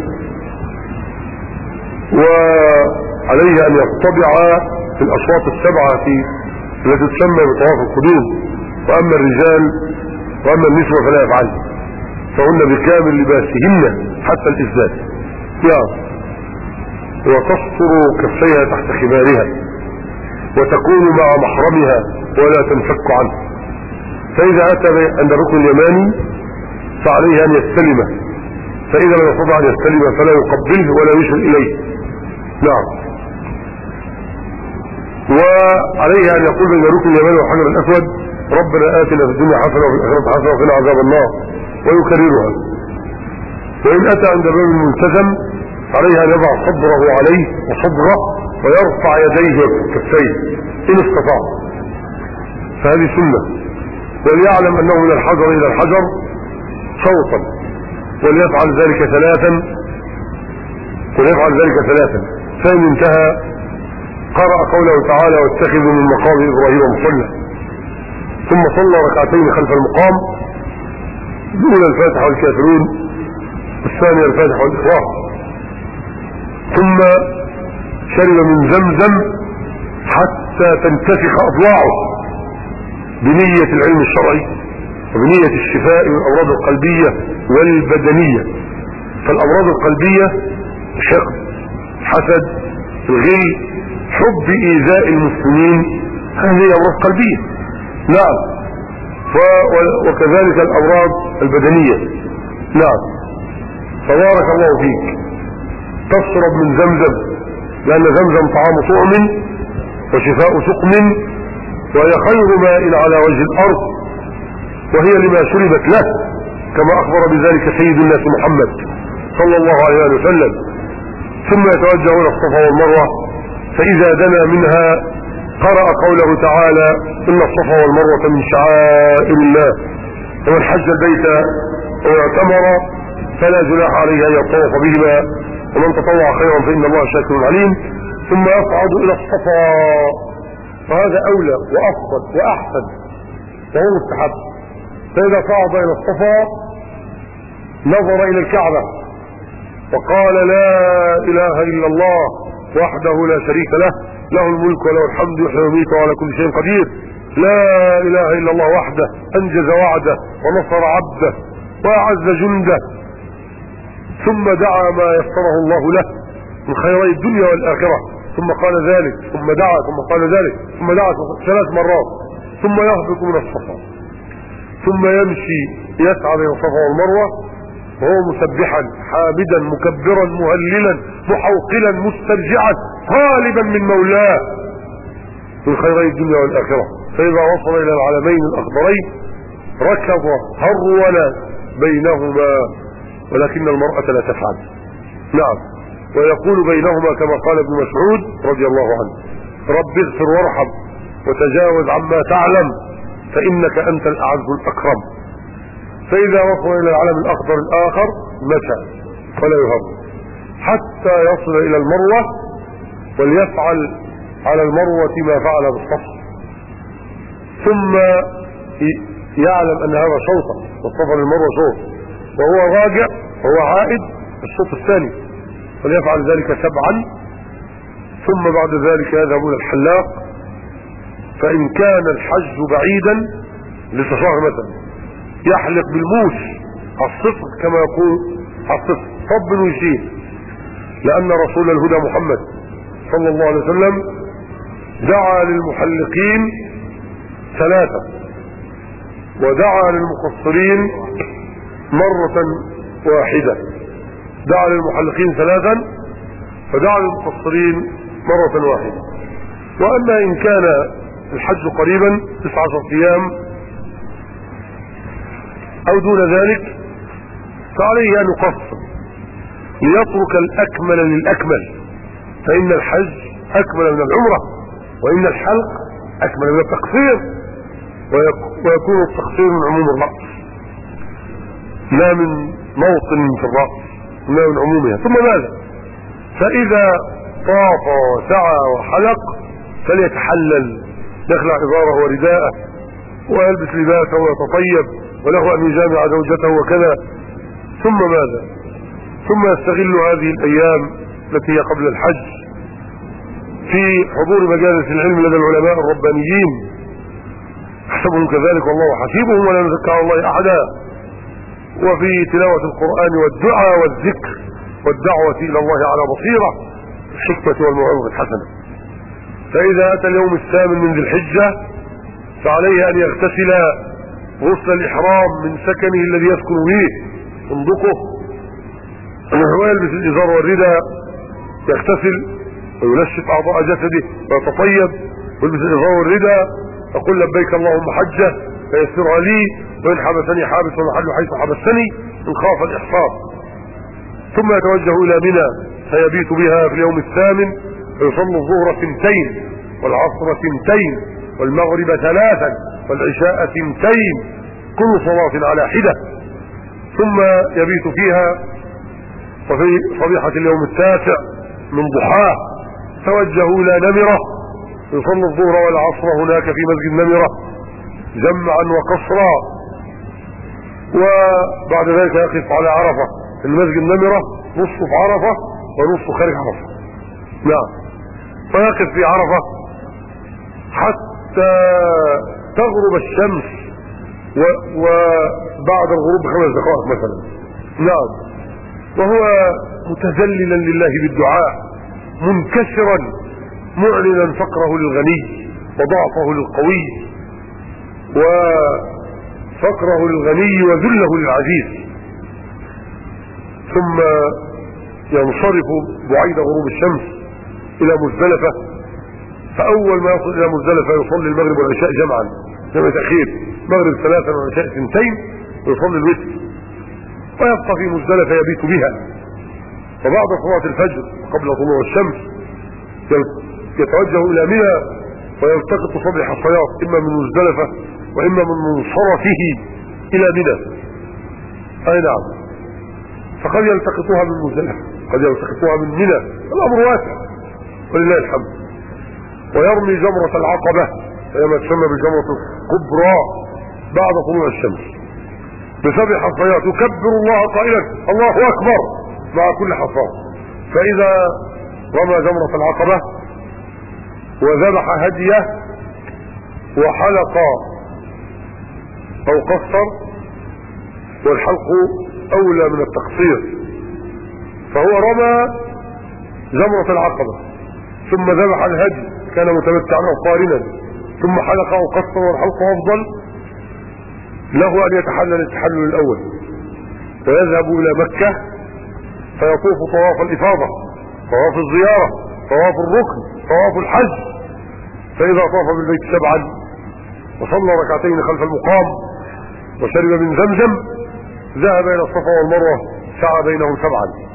وعليه أن يتبع في الأشواط السبعة التي تسمى بطواف القدوم. وأما الرجال وأما النسوة فلا يفعل، فهن بكامل لباسهن حتى الإزداد، وتسطر كفيها تحت خمارها، وتكون مع محرمها ولا تنفك عنه. فإذا أتى عند الركن اليماني فعليه أن يستلمه، فإذا لم يستطع أن يستلمه فلا يقبله ولا يشير إليه. نعم. وعليه أن يقول بين الركن اليماني والحجر الأسود ربنا آتنا في الدنيا حسنة وفي الآخرة حسنة وقنا عذاب النار، ويكررها. وإن أتى عند الرجل الملتزم عليه أن يضع صدره عليه وصدره ويرفع يديه وكفيه إن استطاع، فهذه سنة. وليعلم أنه من الحجر إلى الحجر شوطا، وليفعل ذلك ثلاثا، فإن انتهى قرأ قوله تعالى واتخذوا من مقام إبراهيم مصلى، ثم صلى ركعتين خلف المقام، الأولى الفاتحة والكافرون، الثانية الفاتحة والإخلاص، ثم شرب من زمزم حتى تنتفخ أضلاعه بنية العلم الشرعي وبنية الشفاء من الأمراض القلبية والبدنية. فالأمراض القلبية الحقد، الحسد، الغل، حب إيذاء المسلمين، هذه أمراض قلبية. نعم. وكذلك الأمراض البدنية. نعم. فبارك الله فيك. تشرب من زمزم، لأن زمزم طعام طعم وشفاء سقم، وهي خير ماء على وجه الأرض، وهي لما شربت له، كما أخبر بذلك سيد الناس محمد صلى الله عليه وسلم. ثم يتوجه إلى الصفا والمروة، فإذا دنا منها قرأ قوله تعالى إن الصفا والمروة من شعائر الله، ومن حج البيت واعتمر فلا جناح عليه أن يطوف بهما، ومن تطوع خيرا فإن الله شاكر عليم. ثم يصعد إلى الصفا، وهذا أولى وأفضل وأحسن وهو مستحب. فإذا صعد إلى الصفا نظر إلى الكعبة وقال لا إله إلا الله وحده لا شريك له، له الملك وله الحمد يحيي ويميت وعلى كل شيء قدير، لا إله إلا الله وحده أنجز وعده ونصر عبده وأعز جنده، ثم دعا ما يسره الله له من خيري الدنيا والآخرة، ثم قال ذلك، ثم دعا، ثم قال ذلك، ثم دعا 3 مرات، ثم يهبط من الصفا، ثم يمشي يسعى بين الصفا والمروة وهو مسبحا حامدا مكبرا مهللا محوقلا مسترجعا طالبا من مولاه من خيري الدنيا والآخرة. فإذا وصل إلى العلمين الأخضرين ركض هرول بينهما، ولكن المرأة لا تفعل. نعم، ويقول بينهما كما قال ابن مسعود رضي الله عنه: رب اغفر وارحم وتجاوز عما تعلم فإنك أنت الأعز الأكرم. فإذا وصل إلى العلم الأخضر الآخر مشى فلا يهرب حتى يصل إلى المروة، وليفعل على المروة ما فعل بالصفا، ثم يعلم أن هذا شوطا، والصفا للمروة شوط، وهو راجع وهو عائد الشوط الثاني، فليفعل ذلك 7، ثم بعد ذلك يذهب إلى الحلاق. فإن كان الحج بعيدا لشهر مثلا يحلق بالموس على الصفر كما يقول على الصفر صب ويشيل، لأن رسول الهدى محمد صلى الله عليه وسلم دعا للمحلقين 3 ودعا للمقصرين مرة واحدة. دعا للمحلقين 3 فدعا للمقصرين مرة واحدة. وأما إن كان الحج قريبا 19 أيام أو دون ذلك فعليه أن يقصر ليترك الأكمل للأكمل، فإن الحج أكمل من العمرة، وإن الحلق أكمل من التقصير، ويكون التقصير من عموم الرأس لا من موطن في الرأس، لا من عمومها. ثم ماذا؟ فإذا طاف وسعى وحلق فليتحلل، يخلع إزاره ورداءه ويلبس لباسه ويتطيب، وله أن يجامع زوجته وكذا. ثم ماذا؟ ثم يستغل هذه الأيام التي هي قبل الحج في حضور مجالس العلم لدى العلماء الربانيين، احسبهم كذلك والله حسيبهم ولا نزكى على الله أحدا، وفي تلاوة القرآن والدعاء والذكر والدعوة إلى الله على بصيرة الحكمة والموعظة الحسنة. فإذا أتى اليوم الثامن من ذي الحجة فعليه أن يغتسل غسل الإحرام من سكنه الذي يسكن فيه صندوقه، ويلبس الإزار والرداء، يغتسل وينشف أعضاء جسده ويتطيب ويلبس الإزار والرداء، يقول لبيك اللهم حجة فيسرها لي، وإن حبسني حابس ومحل حيث حبسني إن خاف الإحصار. ثم يتوجه إلى منى فيبيت بها في اليوم الثامن، فيصلي الظهر 2 والعصر 2 والمغرب 3 والعشاء 2، كل صلاة على حدة، ثم يبيت فيها. وفي صبيحة اليوم التاسع من ضحاه توجه إلى نمرة، يصلي الظهر والعصر هناك في مسجد نمرة جمعا وقصرا، وبعد ذلك يقف على عرفة في المسجد نمرة، نصف في عرفة ونصف خارج عرفة. نعم، فيقف في عرفة حتى تغرب الشمس وبعد الغروب ب5 دقائق مثلا. نعم، وهو متذللا لله بالدعاء منكسرا معلنا فقره للغني وضعفه للقوي وفقره للغني وذله للعزيز. ثم ينصرف بعيد غروب الشمس إلى مزدلفة، فأول ما يصل إلى مزدلفة يصلي المغرب والعشاء جمعا جمع تأخير، مغرب 3 والعشاء 2، ويصلي الوتر، ويبقى في مزدلفة يبيت بها. وبعد صلاة الفجر قبل طلوع الشمس يتوجه إلى منى ويلتقط صبح الصياد إما من مزدلفة وإما من منصرفه إلى منى. أي نعم، فقد يلتقطها من مزدلفة قد يلتقطها من منى، الأمر واسع ولله الحمد. ويرمي جمرة العقبة، هي ما تسمى بالجمرة الكبرى بعد طلوع الشمس ب7 حصيات، يكبر الله قائلا الله اكبر مع كل حصاه. فاذا رمى جمرة العقبة وذبح هديه وحلق او قصر، والحلق اولى من التقصير، فهو رمى جمرة العقبة ثم ذبح الهدي، كان متمتعا او قارنا، ثم حلق او قصر، والحلق افضل، له ان يتحلل التحلل الاول ويذهب الى مكة فيطوف طواف الافاضة، طواف الزيارة، طواف الركن، طواف الحج. فاذا طاف بالبيت 7 وصلى ركعتين خلف المقام وشرب من زمزم ذهب الى الصفا والمروة سعى بينهم 7،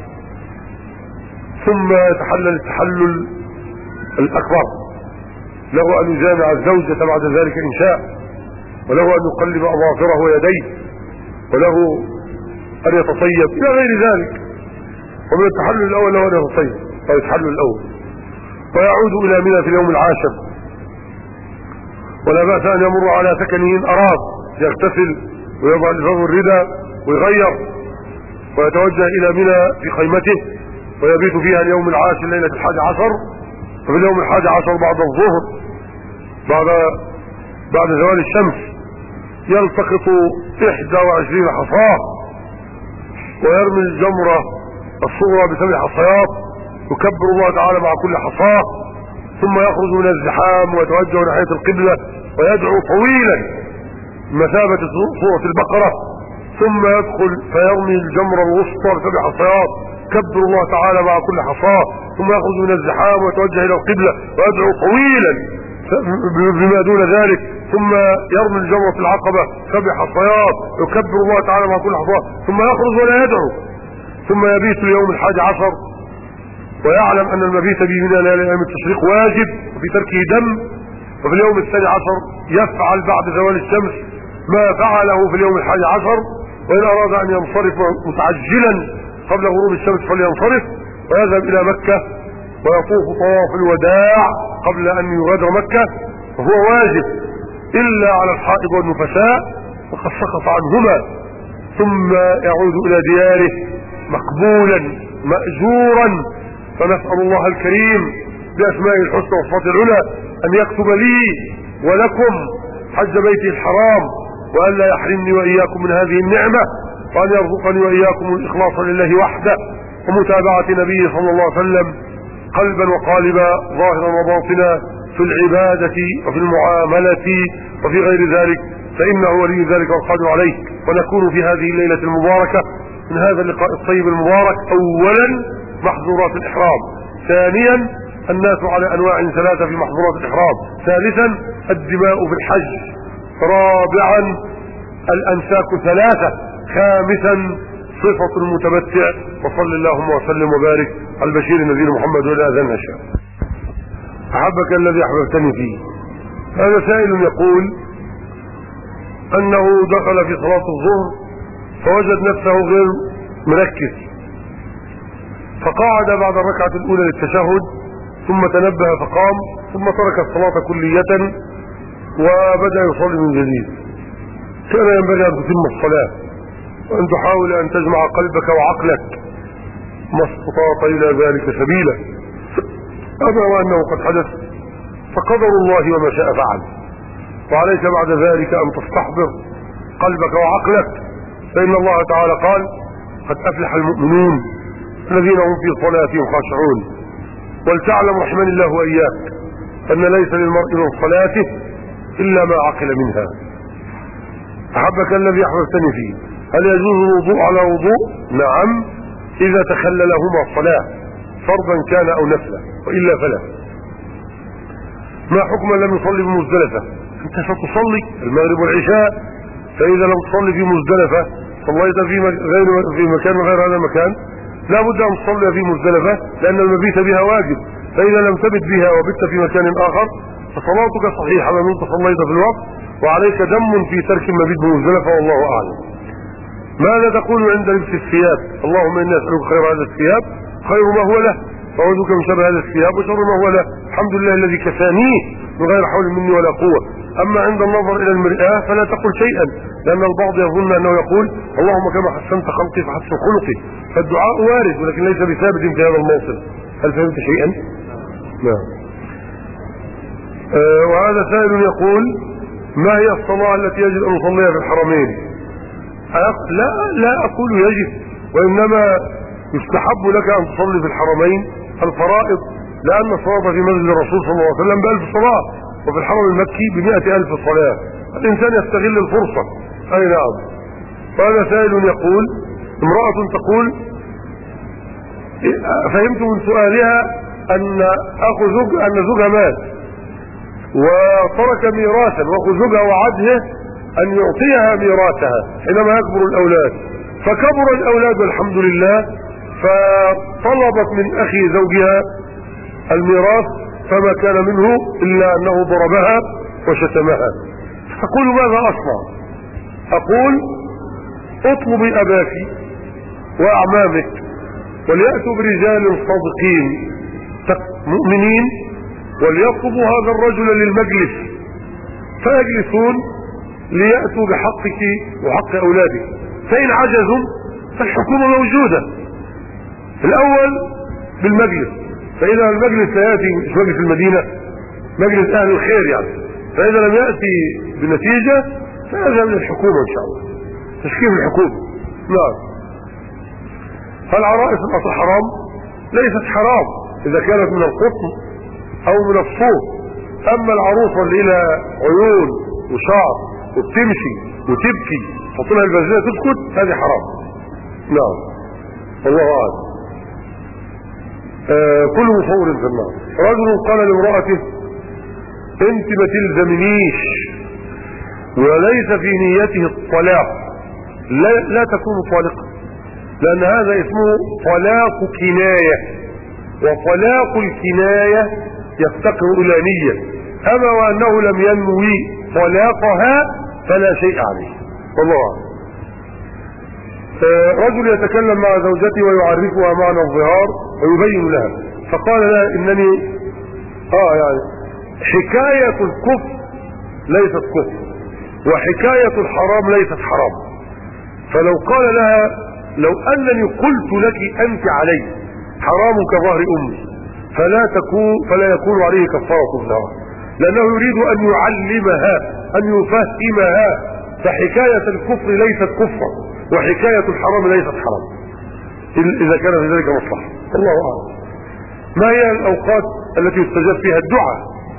ثم يتحلل التحلل الاكبر، له ان يجامع الزوجة بعد ذلك ان شاء، وله ان يقلب اظافره ويديه، وله ان يتصيب الى غير ذلك. ومن التحلل الاول له ان يتصيب فيتحلل الاول، ويعود الى منى في اليوم العاشر، ولا بأس ان يمر على سكنه اراد، يغتسل ويضع لفظه الردى ويغير ويتوجه الى منى في خيمته ويبيت فيها اليوم العاشر ليلة 11. وفي اليوم 11 بعد الظهر بعد زوال الشمس يلتقط 21 حصاة ويرمي الجمرة الصغرى ب7 حصيات، يكبر الله تعالى مع كل حصاة، ثم يخرج من الزحام ويتوجه ناحية القبلة ويدعو طويلا مثابة سورة البقرة، ثم يدخل فيرمي الجمرة الوسطى ب7 حصيات، يكبر الله تعالى مع كل حصاة، ثم يخرج من الزحام ويتوجه الى القبلة ويدعو طويلا بما دون ذلك، ثم يرمي الجمرة العقبة 7 حصيات، يكبر الله تعالى مع كل حصاة، ثم يخرج ولا يدعو، ثم يبيت اليوم 11 ويعلم ان المبيت بمنى ليلة ايام التشريق واجب وفي تركه دم. وفي اليوم 12 يفعل بعد زوال الشمس ما فعله في اليوم 11، وان اراد ان ينصرف متعجلا قبل غروب الشمس فلينصرف ويذهب الى مكة ويطوف طواف الوداع قبل ان يغادر مكة، وهو واجب الا على الحائض والنفساء وقد سقط عنهما، ثم يعود الى دياره مقبولا مأجورا. فنسأل الله الكريم بأسمائه الحسنى وصفاته العلى أن يكتب لي ولكم حج بيته الحرام، وأن لا يحرمني وإياكم من هذه النعمة، وأن يرزقني وإياكم الإخلاص لله وحده ومتابعة نبيه صلى الله عليه وسلم قلبا وقالبا، ظاهرا وباطنا، في العبادة وفي المعاملة وفي غير ذلك، فإنه ولي ذلك والقادر عليه. ونكون في هذه الليلة المباركة من هذا اللقاء الطيب المبارك اولا محظورات الاحرام، ثانيا الناس على انواع 3 في محظورات الاحرام، ثالثا الدماء في الحج، رابعا الانساك 3، خامسا صفة المتمتع. وصل اللهم وسلم وبارك على البشير النذير محمد ولا اذن الشام. احبك الذي احببتني فيه. هذا سائل يقول انه دخل في صلاة الظهر فوجد نفسه غير مركز، فقعد بعد الركعة الأولى للتشهد ثم تنبه فقام، ثم ترك الصلاة كلية وبدأ يصلي من جديد. كان ينبغي أن تتم الصلاة وأن تحاول أن تجمع قلبك وعقلك ما استطعت إلى ذلك سبيلا. أما وأنه قد حدث فقدر الله وما شاء فعل، وعليك بعد ذلك أن تستحضر قلبك وعقلك، فإن الله تعالى قال قد أفلح المؤمنون الذين هم في صلاتهم خاشعون. ولتعلم رحمن الله وإياك أن ليس للمرء من صلاته إلا ما عقل منها. أحبك الذي أحببتني فيه. هل يجوز الوضوء على وضوء؟ نعم، إذا تخللهما الصلاة فرضا كان أو نفلا، وإلا فلا. ما حكم لم يصلي بمزدلفة؟ أنت ستصلي المغرب والعشاء، فإذا لم تصلي في مزدلفة صليت في مكان غير هذا المكان، لا بد أن تصلي في مزدلفة لأن المبيت بها واجب. فإذا لم تبت بها وبت في مكان آخر فصلاتك صحيحة ما دمت صليت في الوقت، وعليك دم في ترك المبيت بمزدلفة، والله أعلم. ماذا تقول عند لبس الثياب؟ اللهم إني أسألك خير هذا الثياب، خير ما هو له، وأعوذ بك من شر هذا الثياب وشر ما هو له. الحمد لله الذي كفانيه من غير حول مني ولا قوة. أما عند النظر إلى المرآة فلا تقل شيئا، لأن البعض يظن أنه يقول اللهم كما حسنت خلقي فحسن خلقي، فالدعاء وارد ولكن ليس بثابت في هذا الموطن. هل فهمت شيئا؟ نعم. وهذا سائل يقول ما هي الصلاة التي يجب أن نصليها في الحرمين؟ لا أقول يجب، وإنما يستحب لك أن تصلي في الحرمين الفرائض، لأن الصلاة في مسجد الرسول صلى الله عليه وسلم ب1000 صلاة، وفي الحرم المكي ب100,000 صلاة. الإنسان يستغل الفرصة. أي نعم. وهذا سائل يقول امرأة تقول فهمت من سؤالها أن زوجها مات وترك ميراثا، وأخو زوجها وعده أن يعطيها ميراثها حينما يكبر الأولاد، فكبر الأولاد والحمد لله، فطلبت من أخي زوجها الميراث فما كان منه إلا أنه ضربها وشتمها. تقول ماذا أصنع؟ أقول اطلبي أباك وأعمامك وليأتوا برجال صادقين مؤمنين وليطلبوا هذا الرجل للمجلس، فيجلسون ليأتوا بحقك وحق أولادك، فإن عجزوا فالحكومة موجودة. الأول بالمجلس، فإذا المجلس سيأتي مش مجلس المدينة، مجلس أهل الخير يعني، فإذا لم يأتي بنتيجة فيذهب للحكومة إن شاء الله، تشكيل الحكومة. نعم. فالعرائس الأصل حرام؟ ليست حرام إذا كانت من القطن أو من الصوف. أما العروسة اللي لها عيون وشعر وبتمشي وتبكي تحطلها البزازة تسكت، هذه حرام. نعم. الله أعلم. كل مصور في النار. رجل قال لامرأته انت ما تلزمنيش، وليس في نيته الطلاق، لا تكون طالقا، لأن هذا اسمه طلاق كناية، وطلاق الكناية يفتقر إلى نية. أما وأنه لم ينوي طلاقها فلا شيء عليه، والله أعلم. رجل يتكلم مع زوجته ويعرفها معنى الظهار ويبين لها، فقال لها إنني يعني حكاية الكفر ليست كفر، وحكاية الحرام ليست حرام. فلو قال لها لو أنني قلت لك أنت علي حرام كظهر أمي فلا يكون عليه كفارة الظهار، لأنه يريد أن يعلمها أن يفهمها، فحكاية الكفر ليست كفرا وحكاية الحرام ليست حرام إذا كان في ذلك مصلحة. الله أعلم. ما هي الأوقات التي يستجاب فيها الدعاء؟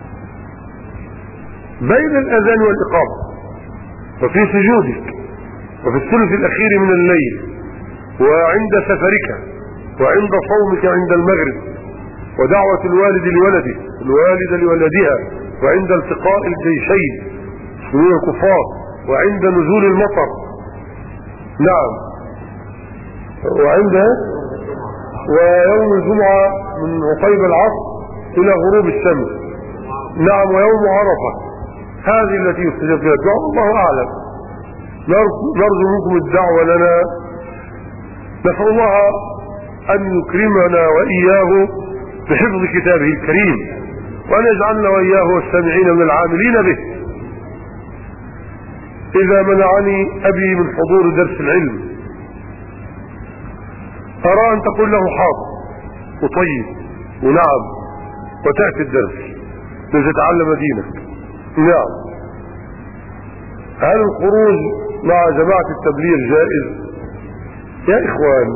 بين الأذان والإقامة، وفي سجودك، وفي الثلث الأخير من الليل، وعند سفرك، وعند صومك عند المغرب، ودعوة الوالد لولده، الوالد لولدها، وعند التقاء الجيشين من الكفار، وعند نزول المطر. نعم. ويوم الجمعة من عقيب العصر إلى غروب الشمس. نعم. ويوم عرفة. هذه التي يستجاب فيها الدعاء. الله أعلم. نرجو منكم الدعوة لنا، نسأل الله أن يكرمنا وإياه بحفظ كتابه الكريم، وأن يجعلنا وإياه والسامعين من العاملين به. إذا منعني أبي من حضور درس العلم أرى أن تقول له حاضر وطيب ونعم وتأتي الدرس لتتعلم دينك. نعم. هل الخروج مع جماعة التبليغ جائز؟ يا إخوان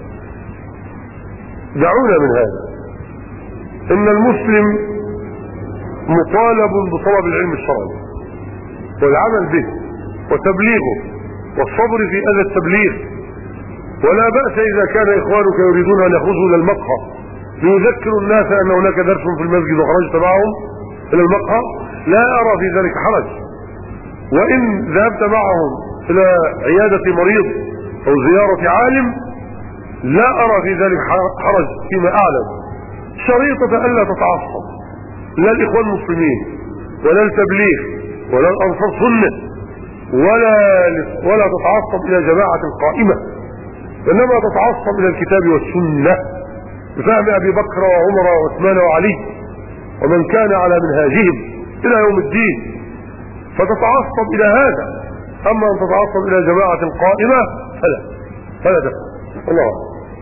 دعونا من هذا. إن المسلم مطالب بطلب العلم الشرعي والعمل به وتبليغه والصبر في أذى التبليغ، ولا بأس إذا كان إخوانك يريدون أن يخرجوا إلى المقهى ليذكروا الناس أن هناك درس في المسجد وخرجت معهم إلى المقهى، لا أرى في ذلك حرج. وإن ذهبت معهم إلى عيادة مريض أو زيارة عالم لا أرى في ذلك حرج فيما أعلم، شريطة ألا تتعصب لا الإخوان المسلمين ولا التبليغ ولا الأنصار سنة ولا تتعصب إلى جماعة قائمة، إنما تتعصب إلى الكتاب والسنة بفهم أبي بكر وعمر وعثمان وعلي ومن كان على منهاجهم إلى يوم الدين. فتتعصب إلى هذا. أما أن تتعصب إلى جماعة قائمة فلا تفعل. الله.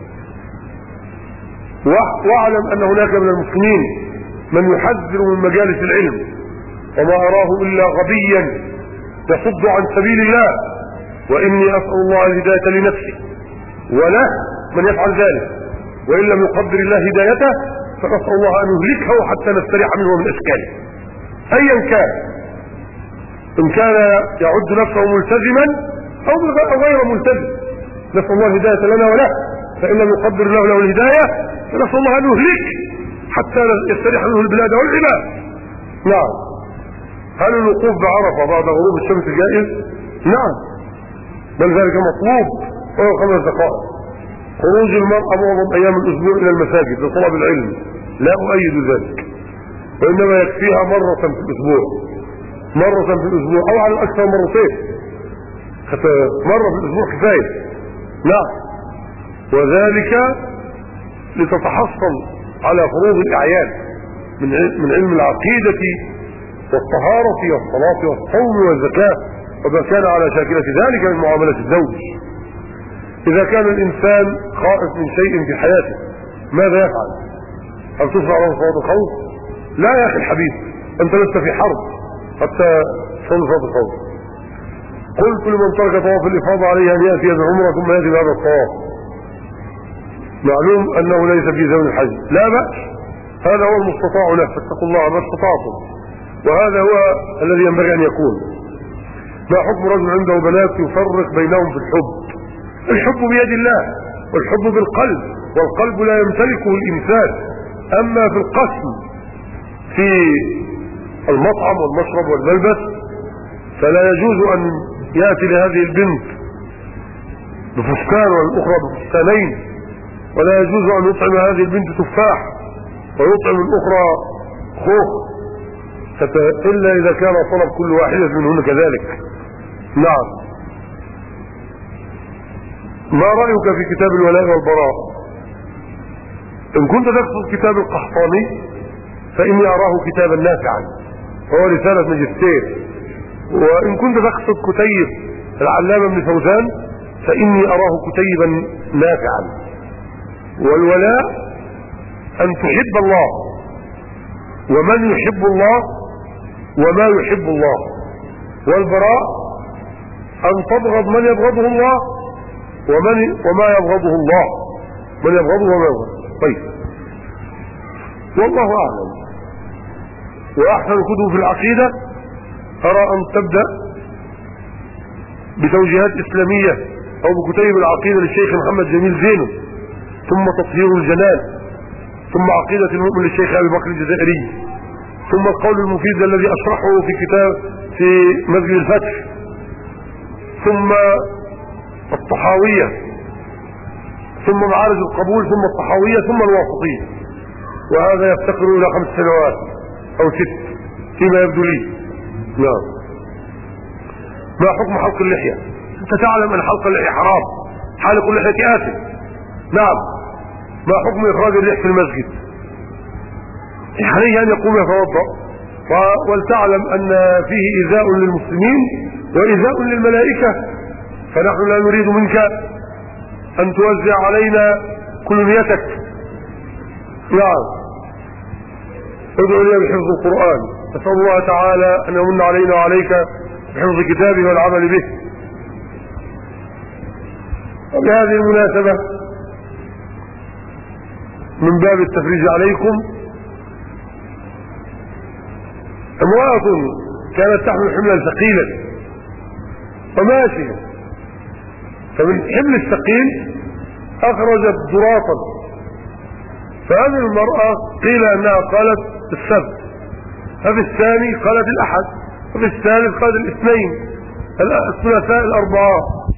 واعلم أن هناك من المسلمين من يحذر من مجالس العلم، وما أراه إلا غبيا يصد عن سبيل الله، وإني أسأل الله الهداية لنفسي وله من يفعل ذلك، وإن لم يقدر الله هدايته فنسأل الله أن يهلكه حتى نستريح منه ومن أشكاله أيا كان، إن كان يعد نفسه ملتزما أو غير ملتزم. نسأل الله الهداية لنا وله، فإن لم يقدر الله له الهداية فنسأل الله أن يهلك حتى يستريح منه البلاد والعباد. نعم. هل الوقوف بعرفة بعد غروب الشمس جائز؟ نعم، بل ذلك مطلوب، وهو 5 دقائق. خروج المرأة معظم أيام الأسبوع إلى المساجد لطلب العلم لا أؤيد ذلك، وإنما يكفيها مرة في الأسبوع، أو على الأكثر مرتين، حتى مرة في الأسبوع كفاية. نعم، وذلك لتتحصل على فروض الأعيان من علم العقيدة والطهارة والصلاة والصوم والزكاة وما كان على شاكلة ذلك من معاملة الزوج. إذا كان الإنسان خائف من شيء في حياته ماذا يفعل؟ هل تشرع له صلاة الخوف؟ لا يا أخي الحبيب، أنت لست في حرب حتى تصلي صلاة الخوف. قلت لمن ترك طواف الإفاضة عليه أن يأتي بعمرة ثم يأتي بهذا الطواف. معلوم أنه ليس في زمن الحج، لا بأس، هذا هو المستطاع له، فاتقوا الله ما استطعتم، وهذا هو الذي ينبغي أن يكون. ما حكم رجل عنده بنات يفرق بينهم في الحب؟ الحب بيد الله، والحب بالقلب، والقلب لا يمتلكه الإنسان. أما في القسم في المطعم والمشرب والملبس فلا يجوز أن يأتي لهذه البنت بفستان والأخرى بفستانين، ولا يجوز أن يطعم هذه البنت تفاح ويطعم الأخرى خوخ، إلا إذا كان طلب كل واحدة منهن كذلك. نعم. ما رأيك في كتاب الولاء والبراء؟ إن كنت تقصد كتاب القحطاني فإني أراه كتابا نافعا، وهو رسالة ماجستير. وإن كنت تقصد كتيب العلامة ابن فوزان فإني أراه كتيبا نافعا. والولاء أن تحب الله ومن يحب الله وما يحب الله، والبراء أن تبغض من يبغضه الله وما يبغضه الله، من يبغضه وما يبغضه. طيب، والله أعلم. وأحسن كتب في العقيدة أرى أن تبدأ بتوجيهات إسلامية أو بكتيب العقيدة للشيخ محمد جميل زينو، ثم تطهير الجنان، ثم عقيدة المؤمن للشيخ أبي بكر الجزائري، ثم القول المفيد الذي أشرحه في كتاب في مسجد الفتح، ثم الطحاوية، ثم معارج القبول، ثم الطحاوية، ثم الواسطية. وهذا يفتقر إلى 5 سنوات أو 6 فيما يبدو لي. نعم. ما حكم حلق اللحية؟ أنت تعلم أن حلق اللحية حرام، حالق اللحية آثم. نعم. ما حكم إخراج الريح في المسجد؟ عليه أن يقوم يتوضأ، ولتعلم أن فيه إيذاء للمسلمين وإيذاء للملائكة، فنحن لا نريد منك أن توزع علينا كليتك. نعم. ادعو لي بحفظ القرآن، أسأل الله تعالى أن يمن علينا وعليك بحفظ كتابه والعمل به. وبهذه المناسبة من باب التفريج عليكم، امرأة كانت تحمل حملا ثقيلا وماشية، فمن حمل الثقيل أخرجت ضراطا، فهذه المرأة قيل أنها قالت السبت، ففي الثاني قالت الأحد، وفي الثالث قالت الاثنين، الثلاثاء، الأربعاء.